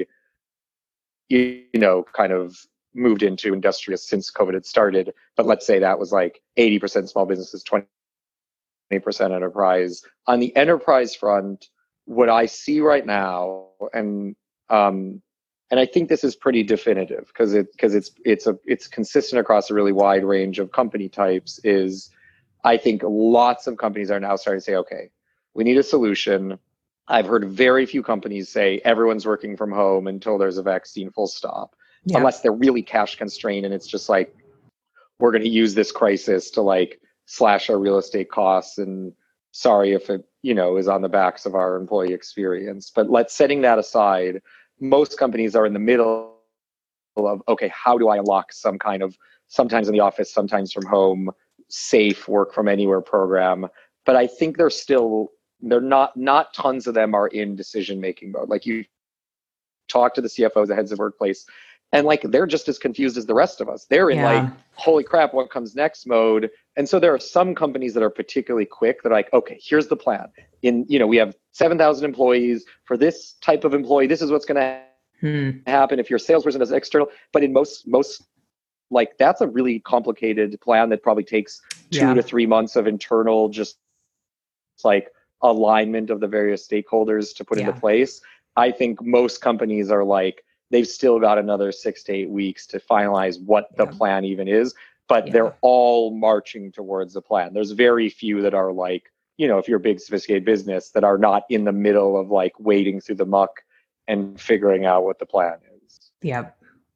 Speaker 3: you know, kind of moved into Industrious since COVID had started. But let's say that was like eighty percent small businesses, twenty percent enterprise. On the enterprise front, what I see right now, and um, and I think this is pretty definitive, because it because it's it's a it's consistent across a really wide range of company types, is I think lots of companies are now starting to say, okay, we need a solution. I've heard very few companies say everyone's working from home until there's a vaccine, full stop. Yeah. Unless they're really cash constrained and it's just like, we're going to use this crisis to like slash our real estate costs, and sorry if it, you know, is on the backs of our employee experience. But let's, setting that aside, most companies are in the middle of, okay, how do I unlock some kind of, sometimes in the office, sometimes from home, safe work from anywhere program. But I think they're still, they're not, not tons of them are in decision-making mode. Like, you talk to the C F Os, the heads of workplace, and like, they're just as confused as the rest of us. They're in yeah. like, holy crap, what comes next mode. And so there are some companies that are particularly quick. They're like, okay, here's the plan. In, you know, we have seven thousand employees. For this type of employee, this is what's going to hmm. happen if your salesperson does external. But in most, most, like, that's a really complicated plan that probably takes two yeah. to three months of internal, just like alignment of the various stakeholders to put yeah. into place. I think most companies are like, they've still got another six to eight weeks to finalize what the
Speaker 2: Yeah.
Speaker 3: plan even is. But
Speaker 2: Yeah.
Speaker 3: they're all marching towards the plan. There's very few that are like, you know, if you're a big sophisticated business, that are not in the middle of like wading through the muck and figuring out what the plan is.
Speaker 2: Yeah.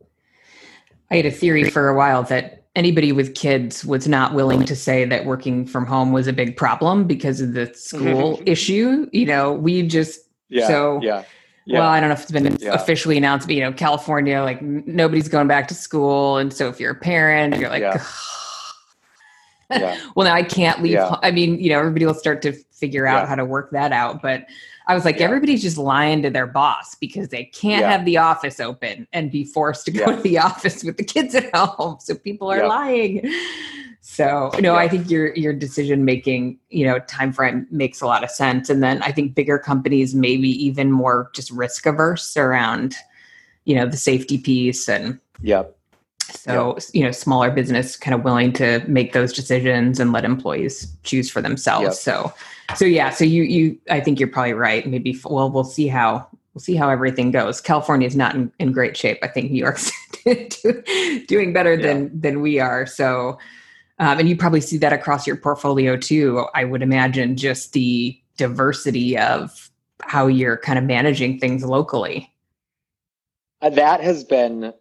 Speaker 2: I had a theory for a while that anybody with kids was not willing to say that working from home was a big problem because of the school issue. You know, we just,
Speaker 3: Yeah,
Speaker 2: so,
Speaker 3: yeah, yeah.
Speaker 2: well, I don't know if it's been
Speaker 3: Yeah.
Speaker 2: officially announced, but, you know, California, like n- nobody's going back to school. And so if you're a parent, you're like,
Speaker 3: Yeah. Yeah.
Speaker 2: well, now I can't leave.
Speaker 3: Yeah.
Speaker 2: ho- I mean, you know, everybody will start to figure out
Speaker 3: Yeah.
Speaker 2: how to work that out. But I was like,
Speaker 3: Yeah.
Speaker 2: everybody's just lying to their boss because they can't
Speaker 3: Yeah.
Speaker 2: have the office open and be forced to go
Speaker 3: Yeah.
Speaker 2: to the office with the kids at home. So people are
Speaker 3: Yeah.
Speaker 2: lying. So, you know,
Speaker 3: Yeah.
Speaker 2: I think your your decision making, you know, time frame makes a lot of sense. And then I think bigger companies maybe even more just risk averse around, you know, the safety piece. And
Speaker 3: Yeah.
Speaker 2: so, you know, smaller business kind of willing to make those decisions and let employees choose for themselves.
Speaker 3: Yep.
Speaker 2: So, so yeah, so you, you, I think you're probably right. Maybe, well, we'll see how, we'll see how everything goes. California is not in, in great shape. I think New York's doing better
Speaker 3: Yeah.
Speaker 2: than, than we are. So, um, and you probably see that across your portfolio too. I would imagine just the diversity of how you're kind of managing things locally.
Speaker 3: Uh, that has been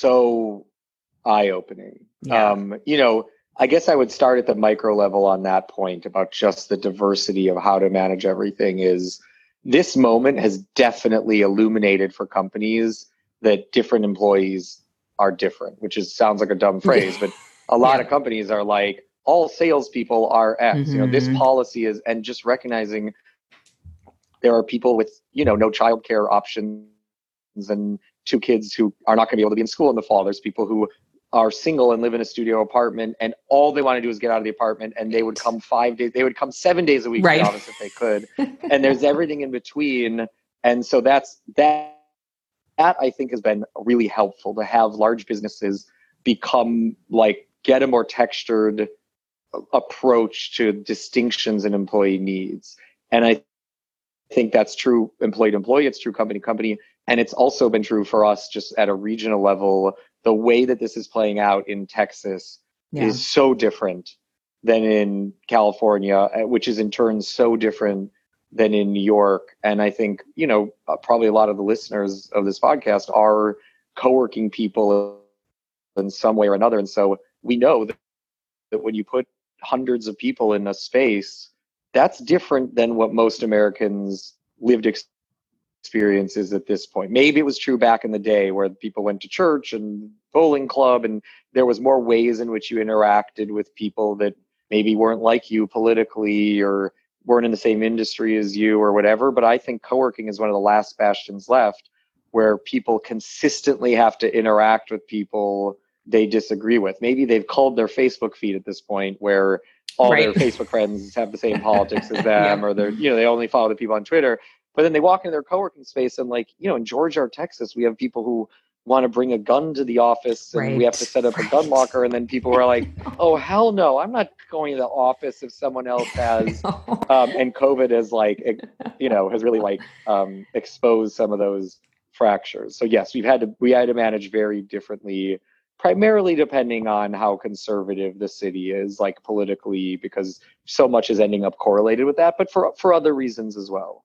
Speaker 3: so eye-opening.
Speaker 2: Yeah.
Speaker 3: Um, you know, I guess I would start at the micro level on that point about just the diversity of how to manage everything. Is this moment has definitely illuminated for companies that different employees are different, which is sounds like a dumb phrase, but a lot
Speaker 2: Yeah.
Speaker 3: of companies are like, all salespeople are X.
Speaker 2: Mm-hmm.
Speaker 3: You know, this policy is, and just recognizing there are people with, you know, no childcare options and two kids who are not going to be able to be in school in the fall. There's people who are single and live in a studio apartment, and all they want to do is get out of the apartment, and they would come five days, they would come seven days a week
Speaker 2: Right.
Speaker 3: to the office if they could. And there's everything in between. And so that's, that, that I think has been really helpful to have large businesses become like, get a more textured approach to distinctions in employee needs. And I think that's true employee to employee, it's true company to company. And it's also been true for us just at a regional level. The way that this is playing out in Texas
Speaker 2: Yeah.
Speaker 3: is so different than in California, which is in turn so different than in New York. And I think, you know, uh, probably a lot of the listeners of this podcast are co-working people in some way or another. And so we know that, that when you put hundreds of people in a space, that's different than what most Americans lived ex- experiences at this point. Maybe it was true back in the day where people went to church and bowling club, and there was more ways in which you interacted with people that maybe weren't like you politically or weren't in the same industry as you or whatever. But I think co-working is one of the last bastions left where people consistently have to interact with people they disagree with. Maybe they've culled their Facebook feed at this point where all
Speaker 2: Right.
Speaker 3: their Facebook friends have the same politics as them,
Speaker 2: Yeah.
Speaker 3: or they're, you know, they only follow the people on Twitter. But then they walk into their co-working space and, like, you know, in Georgia or Texas, we have people who want to bring a gun to the office and
Speaker 2: Right.
Speaker 3: we have to set up
Speaker 2: Right.
Speaker 3: a gun locker. And then people are like, oh, hell no, I'm not going to the office if someone else has. Um, and COVID has like, it, you know, has really like um, exposed some of those fractures. So yes, we've had to, we had to manage very differently, primarily depending on how conservative the city is, like politically, because so much is ending up correlated with that, but for, for other reasons as well.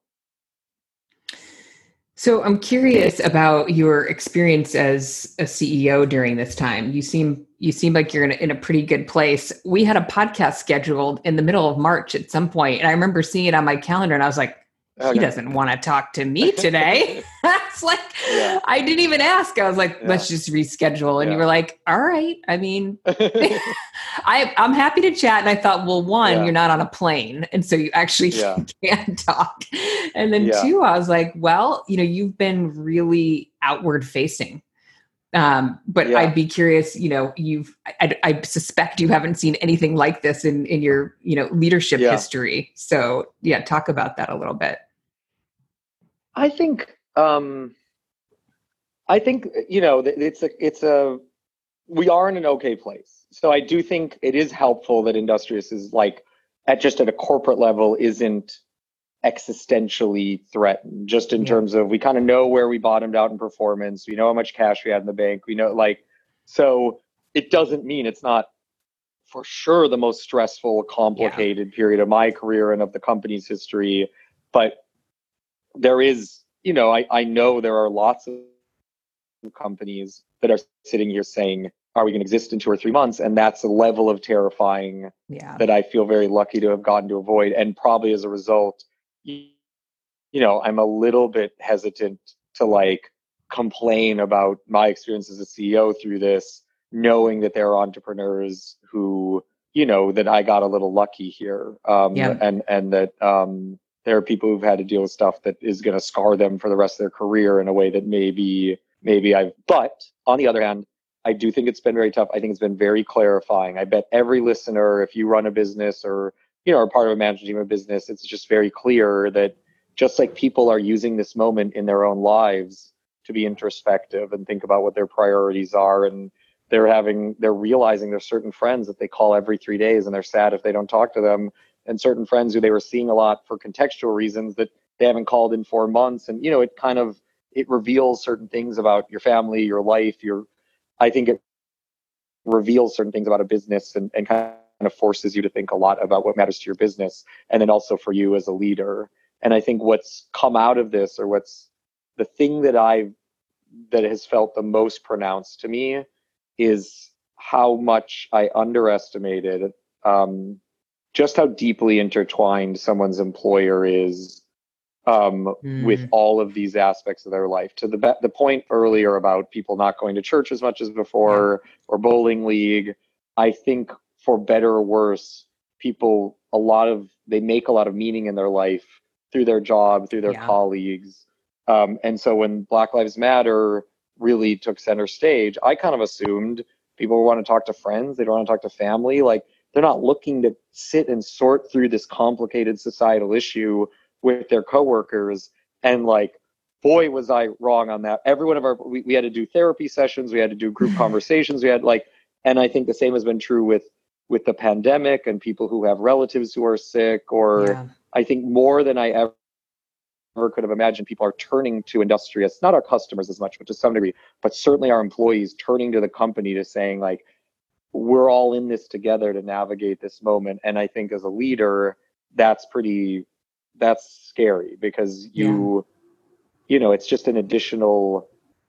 Speaker 2: So I'm curious about your experience as a C E O during this time. You seem you seem like you're in a, in a pretty good place. We had a podcast scheduled in the middle of March at some point, and I remember seeing it on my calendar, and I was like, he
Speaker 3: Okay.
Speaker 2: doesn't want to talk to me today. It's like,
Speaker 3: Yeah.
Speaker 2: I didn't even ask. I was like,
Speaker 3: Yeah.
Speaker 2: let's just reschedule. And
Speaker 3: Yeah.
Speaker 2: you were like, all right. I mean, I, I'm happy to chat. And I thought, well, one,
Speaker 3: Yeah.
Speaker 2: you're not on a plane. And so you actually
Speaker 3: Yeah.
Speaker 2: can talk. And then
Speaker 3: Yeah.
Speaker 2: two, I was like, well, you know, you've been really outward facing. Um, but
Speaker 3: Yeah.
Speaker 2: I'd be curious, you know, you've, I, I suspect you haven't seen anything like this in, in your, you know, leadership
Speaker 3: Yeah.
Speaker 2: history. So yeah, talk about that a little bit.
Speaker 3: I think, um, I think, you know, it's a, it's a, we are in an okay place. So I do think it is helpful that Industrious is like, at just at a corporate level, isn't existentially threatened, just in
Speaker 2: Yeah.
Speaker 3: terms of we kind of know where we bottomed out in performance. We know how much cash we had in the bank. We know, like, so it doesn't mean it's not for sure the most stressful, complicated yeah. period of my career and of the company's history. But there is, you know, I, I know there are lots of companies that are sitting here saying, are we going to exist in two or three months? And that's a level of terrifying
Speaker 2: yeah.
Speaker 3: that I feel very lucky to have gotten to avoid. And probably as a result, you know, I'm a little bit hesitant to like complain about my experience as a C E O through this, knowing that there are entrepreneurs who, you know, that I got a little lucky here. Um,
Speaker 2: yeah.
Speaker 3: and, and that um, there are people who've had to deal with stuff that is going to scar them for the rest of their career in a way that maybe, maybe I've, but on the other hand, I do think it's been very tough. I think it's been very clarifying. I bet every listener, if you run a business or, you know, are part of a management team of business, it's just very clear that just like people are using this moment in their own lives to be introspective and think about what their priorities are. And they're having, they're realizing there's certain friends that they call every three days and they're sad if they don't talk to them. And certain friends who they were seeing a lot for contextual reasons that they haven't called in four months. And, you know, it kind of, it reveals certain things about your family, your life, your, I think it reveals certain things about a business and, and kind of forces you to think a lot about what matters to your business. And then also for you as a leader. And I think what's come out of this, or what's the thing that I, that has felt the most pronounced to me, is how much I underestimated um, just how deeply intertwined someone's employer is um, mm. with all of these aspects of their life. To the be- the point earlier about people not going to church as much as before, yeah. or bowling league, I think for better or worse, people, a lot of, they make a lot of meaning in their life through their job, through their yeah. colleagues. Um, and so when Black Lives Matter really took center stage, I kind of assumed people want to talk to friends, they don't want to talk to family. Like, they're not looking to sit and sort through this complicated societal issue with their coworkers. And like, boy, was I wrong on that. Every one of our, we, we had to do therapy sessions, we had to do group conversations, we had like, and I think the same has been true with, with the pandemic and people who have relatives who are sick, or yeah. I think more than I ever Ever could have imagined, people are turning to Industrious, not our customers as much, but to some degree, but certainly our employees turning to the company to saying like, we're all in this together to navigate this moment. And I think as a leader, that's pretty, that's scary, because you, yeah. you know, it's just an additional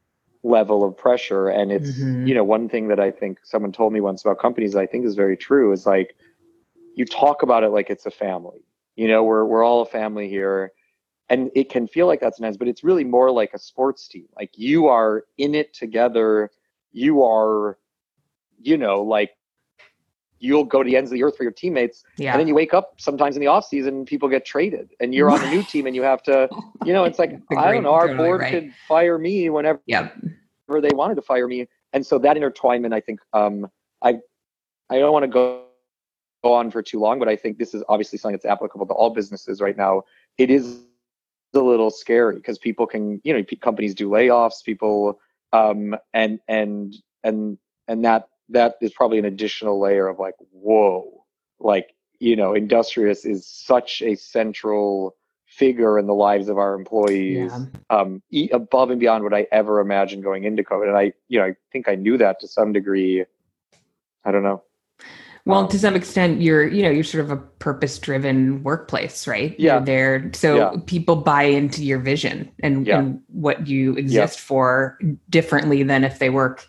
Speaker 3: level of pressure. And it's, mm-hmm. you know, one thing that I think someone told me once about companies that I think is very true is like, you talk about it like it's a family, you know, we're, we're all a family here. And it can feel like that's nice, but it's really more like a sports team. Like, you are in it together. You are, you know, like, you'll go to the ends of the earth for your teammates. Yeah. And then you wake up sometimes in the off season, people get traded and you're on a new team and you have to, you know, it's like, I don't know, our totally board right. could fire me whenever yep. they wanted to fire me. And so that intertwinement, I think, um, I, I don't want to go, go on for too long, but I think this is obviously something that's applicable to all businesses right now. It is a little scary because people can, you know, companies do layoffs, people, um, and, and, and, and that, that is probably an additional layer of like, whoa, like, you know, Industrious is such a central figure in the lives of our employees, yeah. um, e- above and beyond what I ever imagined going into COVID. And I, you know, I think I knew that to some degree. I don't know.
Speaker 2: Well,
Speaker 3: um,
Speaker 2: to some extent, you're, you know, you're sort of a purpose-driven workplace, right?
Speaker 3: Yeah.
Speaker 2: You're there. So yeah. people buy into your vision and, yeah. and what you exist yeah. for differently than if they work,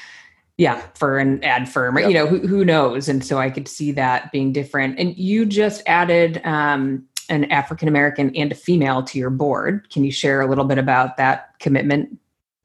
Speaker 2: yeah, for an ad firm, or, yeah. you know, who, who knows? And so I could see that being different. And you just added um, an African-American and a female to your board. Can you share a little bit about that commitment?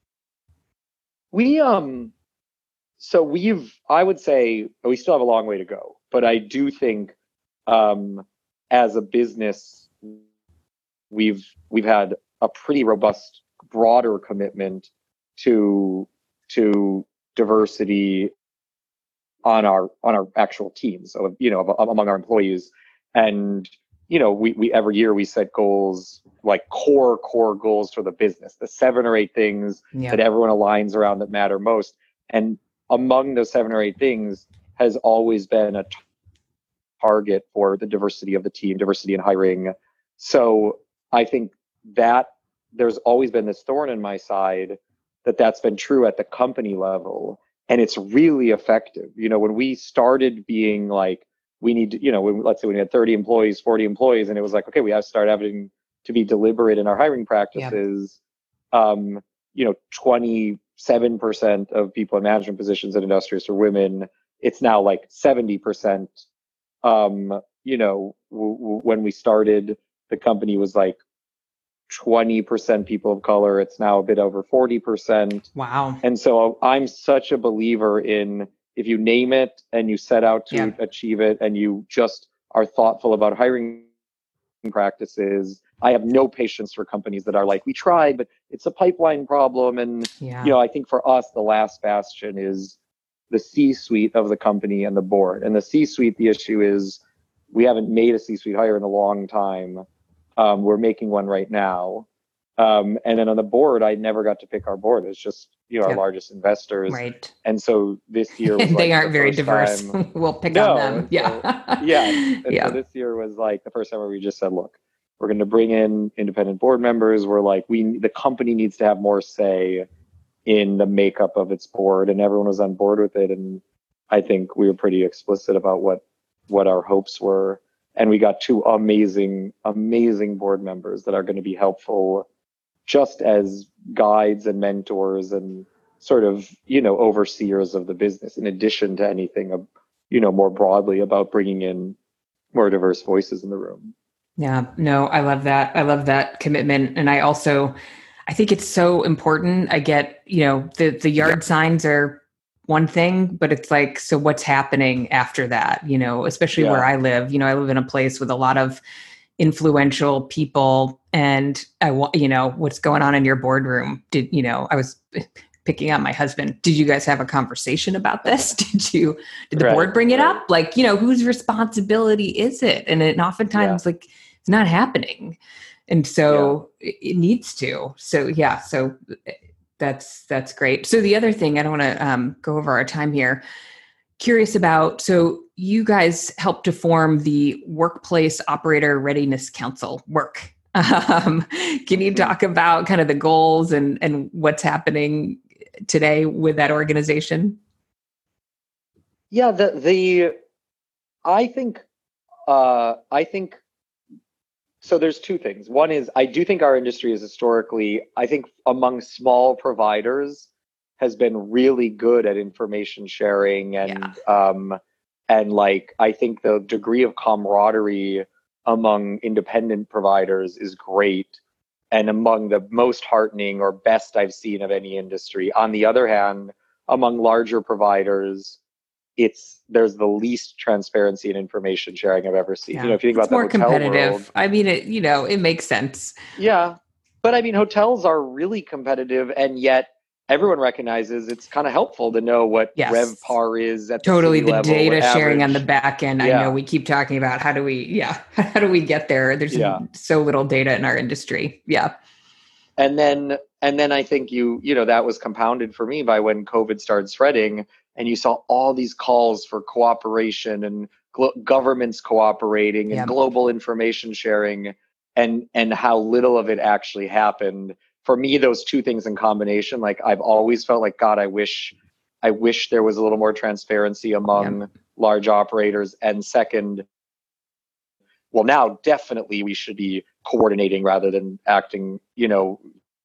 Speaker 3: We, um, So we've, I would say we still have a long way to go, but I do think um, as a business, we've, we've had a pretty robust, broader commitment to, to diversity on our, on our actual teams, so, you know, among our employees. And, you know, we, we, every year we set goals, like core, core goals for the business, the seven or eight things yeah. that everyone aligns around that matter most. And among those seven or eight things has always been a t- target for the diversity of the team, diversity in hiring, so I think that there's always been this thorn in my side that that's been true at the company level. And it's really effective. You know, when we started being like, we need to, you know, when, let's say we had thirty employees, forty employees, and it was like, okay, we have to start having to be deliberate in our hiring practices. Yep. Um, you know, twenty-seven percent of people in management positions at Industrious are women. It's now like seventy percent. Um, you know, w- w- when we started, the company was like twenty percent people of color. It's now a bit over forty percent.
Speaker 2: Wow.
Speaker 3: And so I'm such a believer in, if you name it and you set out to yeah. achieve it and you just are thoughtful about hiring practices, I have no patience for companies that are like, we tried, but it's a pipeline problem. And, yeah. you know, I think for us, the last bastion is the C-suite of the company and the board. And the C-suite, the issue is we haven't made a C-suite hire in a long time. Um, we're making one right now. Um, and then on the board, I never got to pick our board. It's just, you know, our yep. largest investors.
Speaker 2: Right.
Speaker 3: And so this year was
Speaker 2: and
Speaker 3: like
Speaker 2: they aren't
Speaker 3: the
Speaker 2: very
Speaker 3: first
Speaker 2: diverse.
Speaker 3: Time,
Speaker 2: we'll pick
Speaker 3: no,
Speaker 2: on them. Yeah.
Speaker 3: So, yeah. And
Speaker 2: yeah.
Speaker 3: so this year was like the first time where we just said, look, we're going to bring in independent board members. We're like, we, the company needs to have more say in the makeup of its board, and everyone was on board with it. And I think we were pretty explicit about what, what our hopes were. And we got two amazing, amazing board members that are going to be helpful just as guides and mentors and sort of, you know, overseers of the business, in addition to anything, you know, more broadly about bringing in more diverse voices in the room.
Speaker 2: Yeah, no, I love that. I love that commitment. And I also, I think it's so important. I get, you know, the, the yard yeah. signs are one thing, but it's like, so what's happening after that, you know, especially yeah. where I live, you know, I live in a place with a lot of influential people, and I want, you know, what's going on in your boardroom? Did, you know, I was picking on my husband. Did you guys have a conversation about this? Did you, did the right, board bring it right. up? Like, you know, whose responsibility is it? And it oftentimes yeah. like it's not happening. And so yeah. it needs to. So yeah. So that's, that's great. So the other thing, I don't want to um, go over our time here. Curious about, so you guys helped to form the Workplace Operator Readiness Council, WORK. Um, can you talk about kind of the goals and, and what's happening today with that organization?
Speaker 3: Yeah, the, the, I think, uh, I think, so there's two things. One is, I do think our industry is historically, I think among small providers, has been really good at information sharing and, yeah. um, and like, I think the degree of camaraderie among independent providers is great and among the most heartening or best I've seen of any industry. On the other hand, among larger providers, it's there's the least transparency and information sharing I've ever seen. Yeah. You know, if you think
Speaker 2: it's
Speaker 3: about
Speaker 2: more
Speaker 3: the hotel
Speaker 2: competitive.
Speaker 3: world,
Speaker 2: I mean, it, you know, it makes sense.
Speaker 3: Yeah. But I mean, hotels are really competitive, and yet everyone recognizes it's kind of helpful to know what yes. RevPAR is at
Speaker 2: totally
Speaker 3: the,
Speaker 2: the
Speaker 3: level,
Speaker 2: data sharing on the back end. Yeah. I know we keep talking about how do we, yeah, how do we get there? There's yeah. so little data in our industry. Yeah.
Speaker 3: And then, and then I think you, you know, that was compounded for me by when COVID started spreading, and you saw all these calls for cooperation and glo- governments cooperating and yeah. global information sharing, and and how little of it actually happened. For me, those two things in combination, like I've always felt like, God, I wish, I wish there was a little more transparency among yep. large operators. And second, well, now definitely we should be coordinating rather than acting, you know,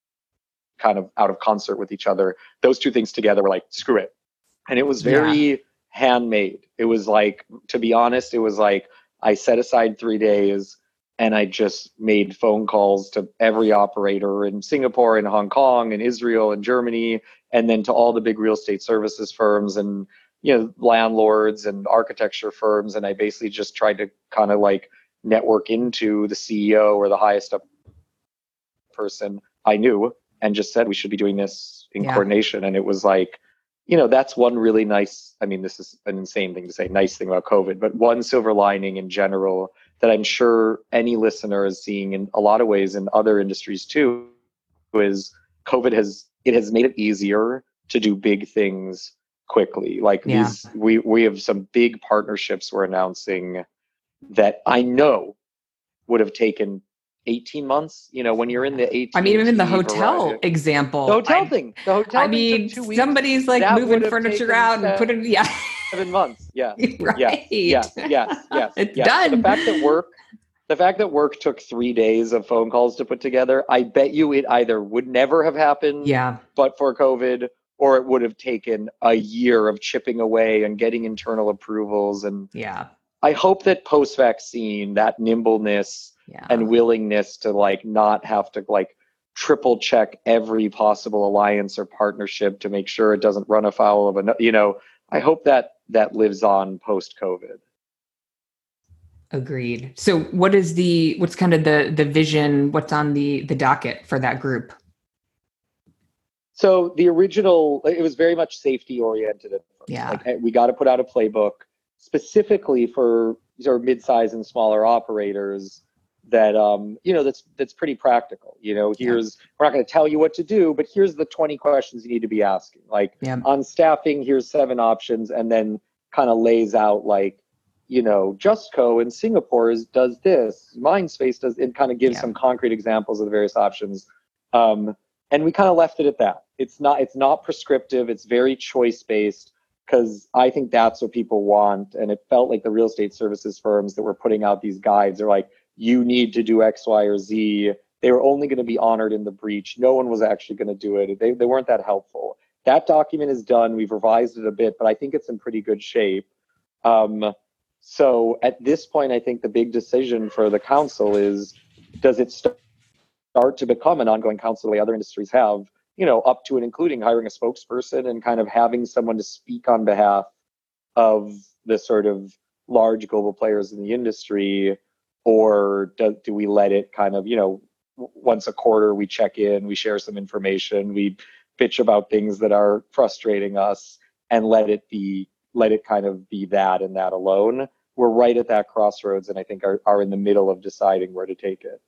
Speaker 3: kind of out of concert with each other. Those two things together were like, screw it. And it was very yeah. handmade. It was like, to be honest, it was like, I set aside three days and I just made phone calls to every operator in Singapore and Hong Kong and Israel and Germany, and then to all the big real estate services firms and, you know, landlords and architecture firms. And I basically just tried to kind of like network into the C E O or the highest up person I knew, and just said we should be doing this in yeah. coordination. And it was like, you know, that's one really nice, I mean, this is an insane thing to say, nice thing about COVID, but one silver lining in general that I'm sure any listener is seeing in a lot of ways in other industries too, is COVID has, it has made it easier to do big things quickly. Like yeah. these, we, we have some big partnerships we're announcing that I know would have taken eighteen months, you know, when you're in the eighteen.
Speaker 2: I mean, even the hotel
Speaker 3: variety,
Speaker 2: example.
Speaker 3: the hotel
Speaker 2: I,
Speaker 3: thing, the hotel
Speaker 2: I
Speaker 3: thing
Speaker 2: mean,
Speaker 3: took two weeks.
Speaker 2: somebody's like
Speaker 3: That
Speaker 2: moving furniture out and put it, yeah.
Speaker 3: Seven months. Yeah.
Speaker 2: Right.
Speaker 3: Yes, yes, yes, yes.
Speaker 2: It's
Speaker 3: yes.
Speaker 2: done.
Speaker 3: So the fact that work, the fact that work took three days of phone calls to put together, I bet you it either would never have happened,
Speaker 2: yeah,
Speaker 3: but for COVID, or it would have taken a year of chipping away and getting internal approvals. And
Speaker 2: yeah,
Speaker 3: I hope that post-vaccine, that nimbleness
Speaker 2: yeah.
Speaker 3: and willingness to like not have to like triple check every possible alliance or partnership to make sure it doesn't run afoul of a, you know, I hope that that lives on post-COVID.
Speaker 2: Agreed. So what is the, what's kind of the, the vision, what's on the, the docket for that group?
Speaker 3: So the original, it was very much safety oriented.
Speaker 2: Yeah.
Speaker 3: Like, hey, we got to put out a playbook specifically for sort of mid-size and smaller operators that, um, you know, that's, that's pretty practical. You know, here's, yeah. we're not going to tell you what to do, but here's the twenty questions you need to be asking. Like yeah. on staffing, here's seven options, and then kind of lays out like, you know, Justco in Singapore is, does this, Mindspace does, it kind of gives yeah. some concrete examples of the various options. Um, and we kind of left it at that. It's not, it's not prescriptive. It's very choice-based, because I think that's what people want. And it felt like the real estate services firms that were putting out these guides are like, you need to do X, Y, or Z. They were only going to be honored in the breach. No one was actually going to do it. They, they weren't that helpful. That document is done. We've revised it a bit, but I think it's in pretty good shape. Um, so at this point, I think the big decision for the council is, does it st- start to become an ongoing council the way other industries have, you know, up to and including hiring a spokesperson and kind of having someone to speak on behalf of the sort of large global players in the industry? Or do, do we let it kind of, you know, once a quarter we check in, we share some information, we bitch about things that are frustrating us, and let it be, let it kind of be that and that alone? We're right at that crossroads, and I think are, are in the middle of deciding where to take it.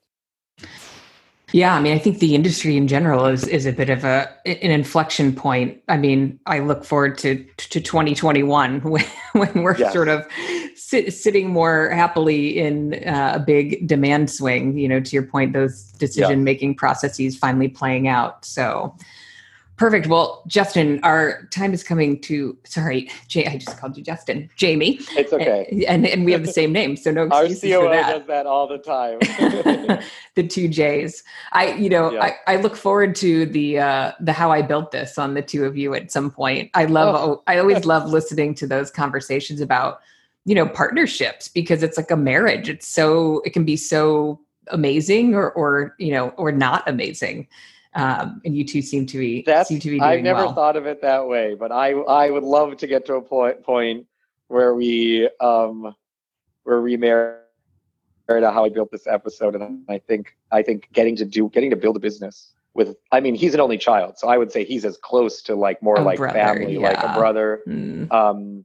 Speaker 2: Yeah, I mean, I think the industry in general is is a bit of a an inflection point. I mean, I look forward to to twenty twenty-one when, when we're yes. sort of sit, sitting more happily in uh, a big demand swing. You know, to your point, those decision making yeah. processes finally playing out. So. Perfect. Well, Justin, our time is coming to, sorry, Jay, I just called you Justin, Jamie.
Speaker 3: It's okay.
Speaker 2: And and, and we have the same name, so no excuses
Speaker 3: for that. Our C O O
Speaker 2: that.
Speaker 3: does that all the time.
Speaker 2: The two J's. I, you know, yeah. I, I look forward to the, uh, the how I built this on the two of you at some point. I love, oh. I always love listening to those conversations about, you know, partnerships, because it's like a marriage. It's so, it can be so amazing or, or, you know, or not amazing. Um, and you two seem to be,
Speaker 3: That's,
Speaker 2: seem to be doing
Speaker 3: I've never
Speaker 2: well.
Speaker 3: thought of it that way, but I, I would love to get to a point, point where we, um, where we married how I built this episode. And I think, I think getting to do, getting to build a business with, I mean, he's an only child, so I would say he's as close to like more
Speaker 2: a
Speaker 3: like
Speaker 2: brother,
Speaker 3: family,
Speaker 2: yeah.
Speaker 3: like a brother.
Speaker 2: Mm.
Speaker 3: Um,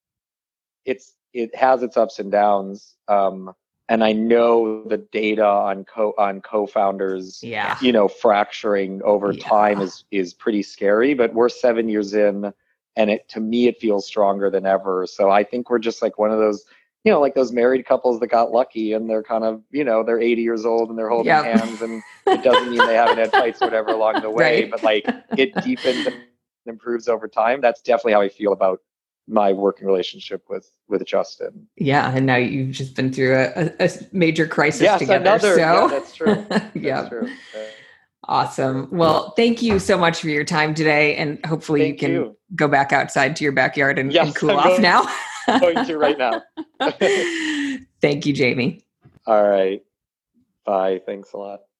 Speaker 3: it's, it has its ups and downs. Um, And I know the data on co on co-founders,
Speaker 2: yeah.
Speaker 3: you know, fracturing over
Speaker 2: yeah.
Speaker 3: time is is pretty scary. But we're seven years in, and it to me it feels stronger than ever. So I think we're just like one of those, you know, like those married couples that got lucky, and they're kind of, you know, they're eighty years old and they're holding yep. hands, and it doesn't mean they haven't had fights or whatever along the way.
Speaker 2: Right.
Speaker 3: But like it deepens and improves over time. That's definitely how I feel about my working relationship with with Justin.
Speaker 2: Yeah, and now you've just been through a, a major crisis
Speaker 3: yes,
Speaker 2: together.
Speaker 3: Another,
Speaker 2: so
Speaker 3: yeah, that's true. That's
Speaker 2: yeah,
Speaker 3: true. Uh,
Speaker 2: awesome. Well, thank you so much for your time today, and hopefully
Speaker 3: thank
Speaker 2: you can
Speaker 3: you.
Speaker 2: go back outside to your backyard and,
Speaker 3: yes,
Speaker 2: and cool
Speaker 3: I'm
Speaker 2: off
Speaker 3: going,
Speaker 2: now.
Speaker 3: going to right now.
Speaker 2: Thank you, Jamie.
Speaker 3: All right. Bye. Thanks a lot.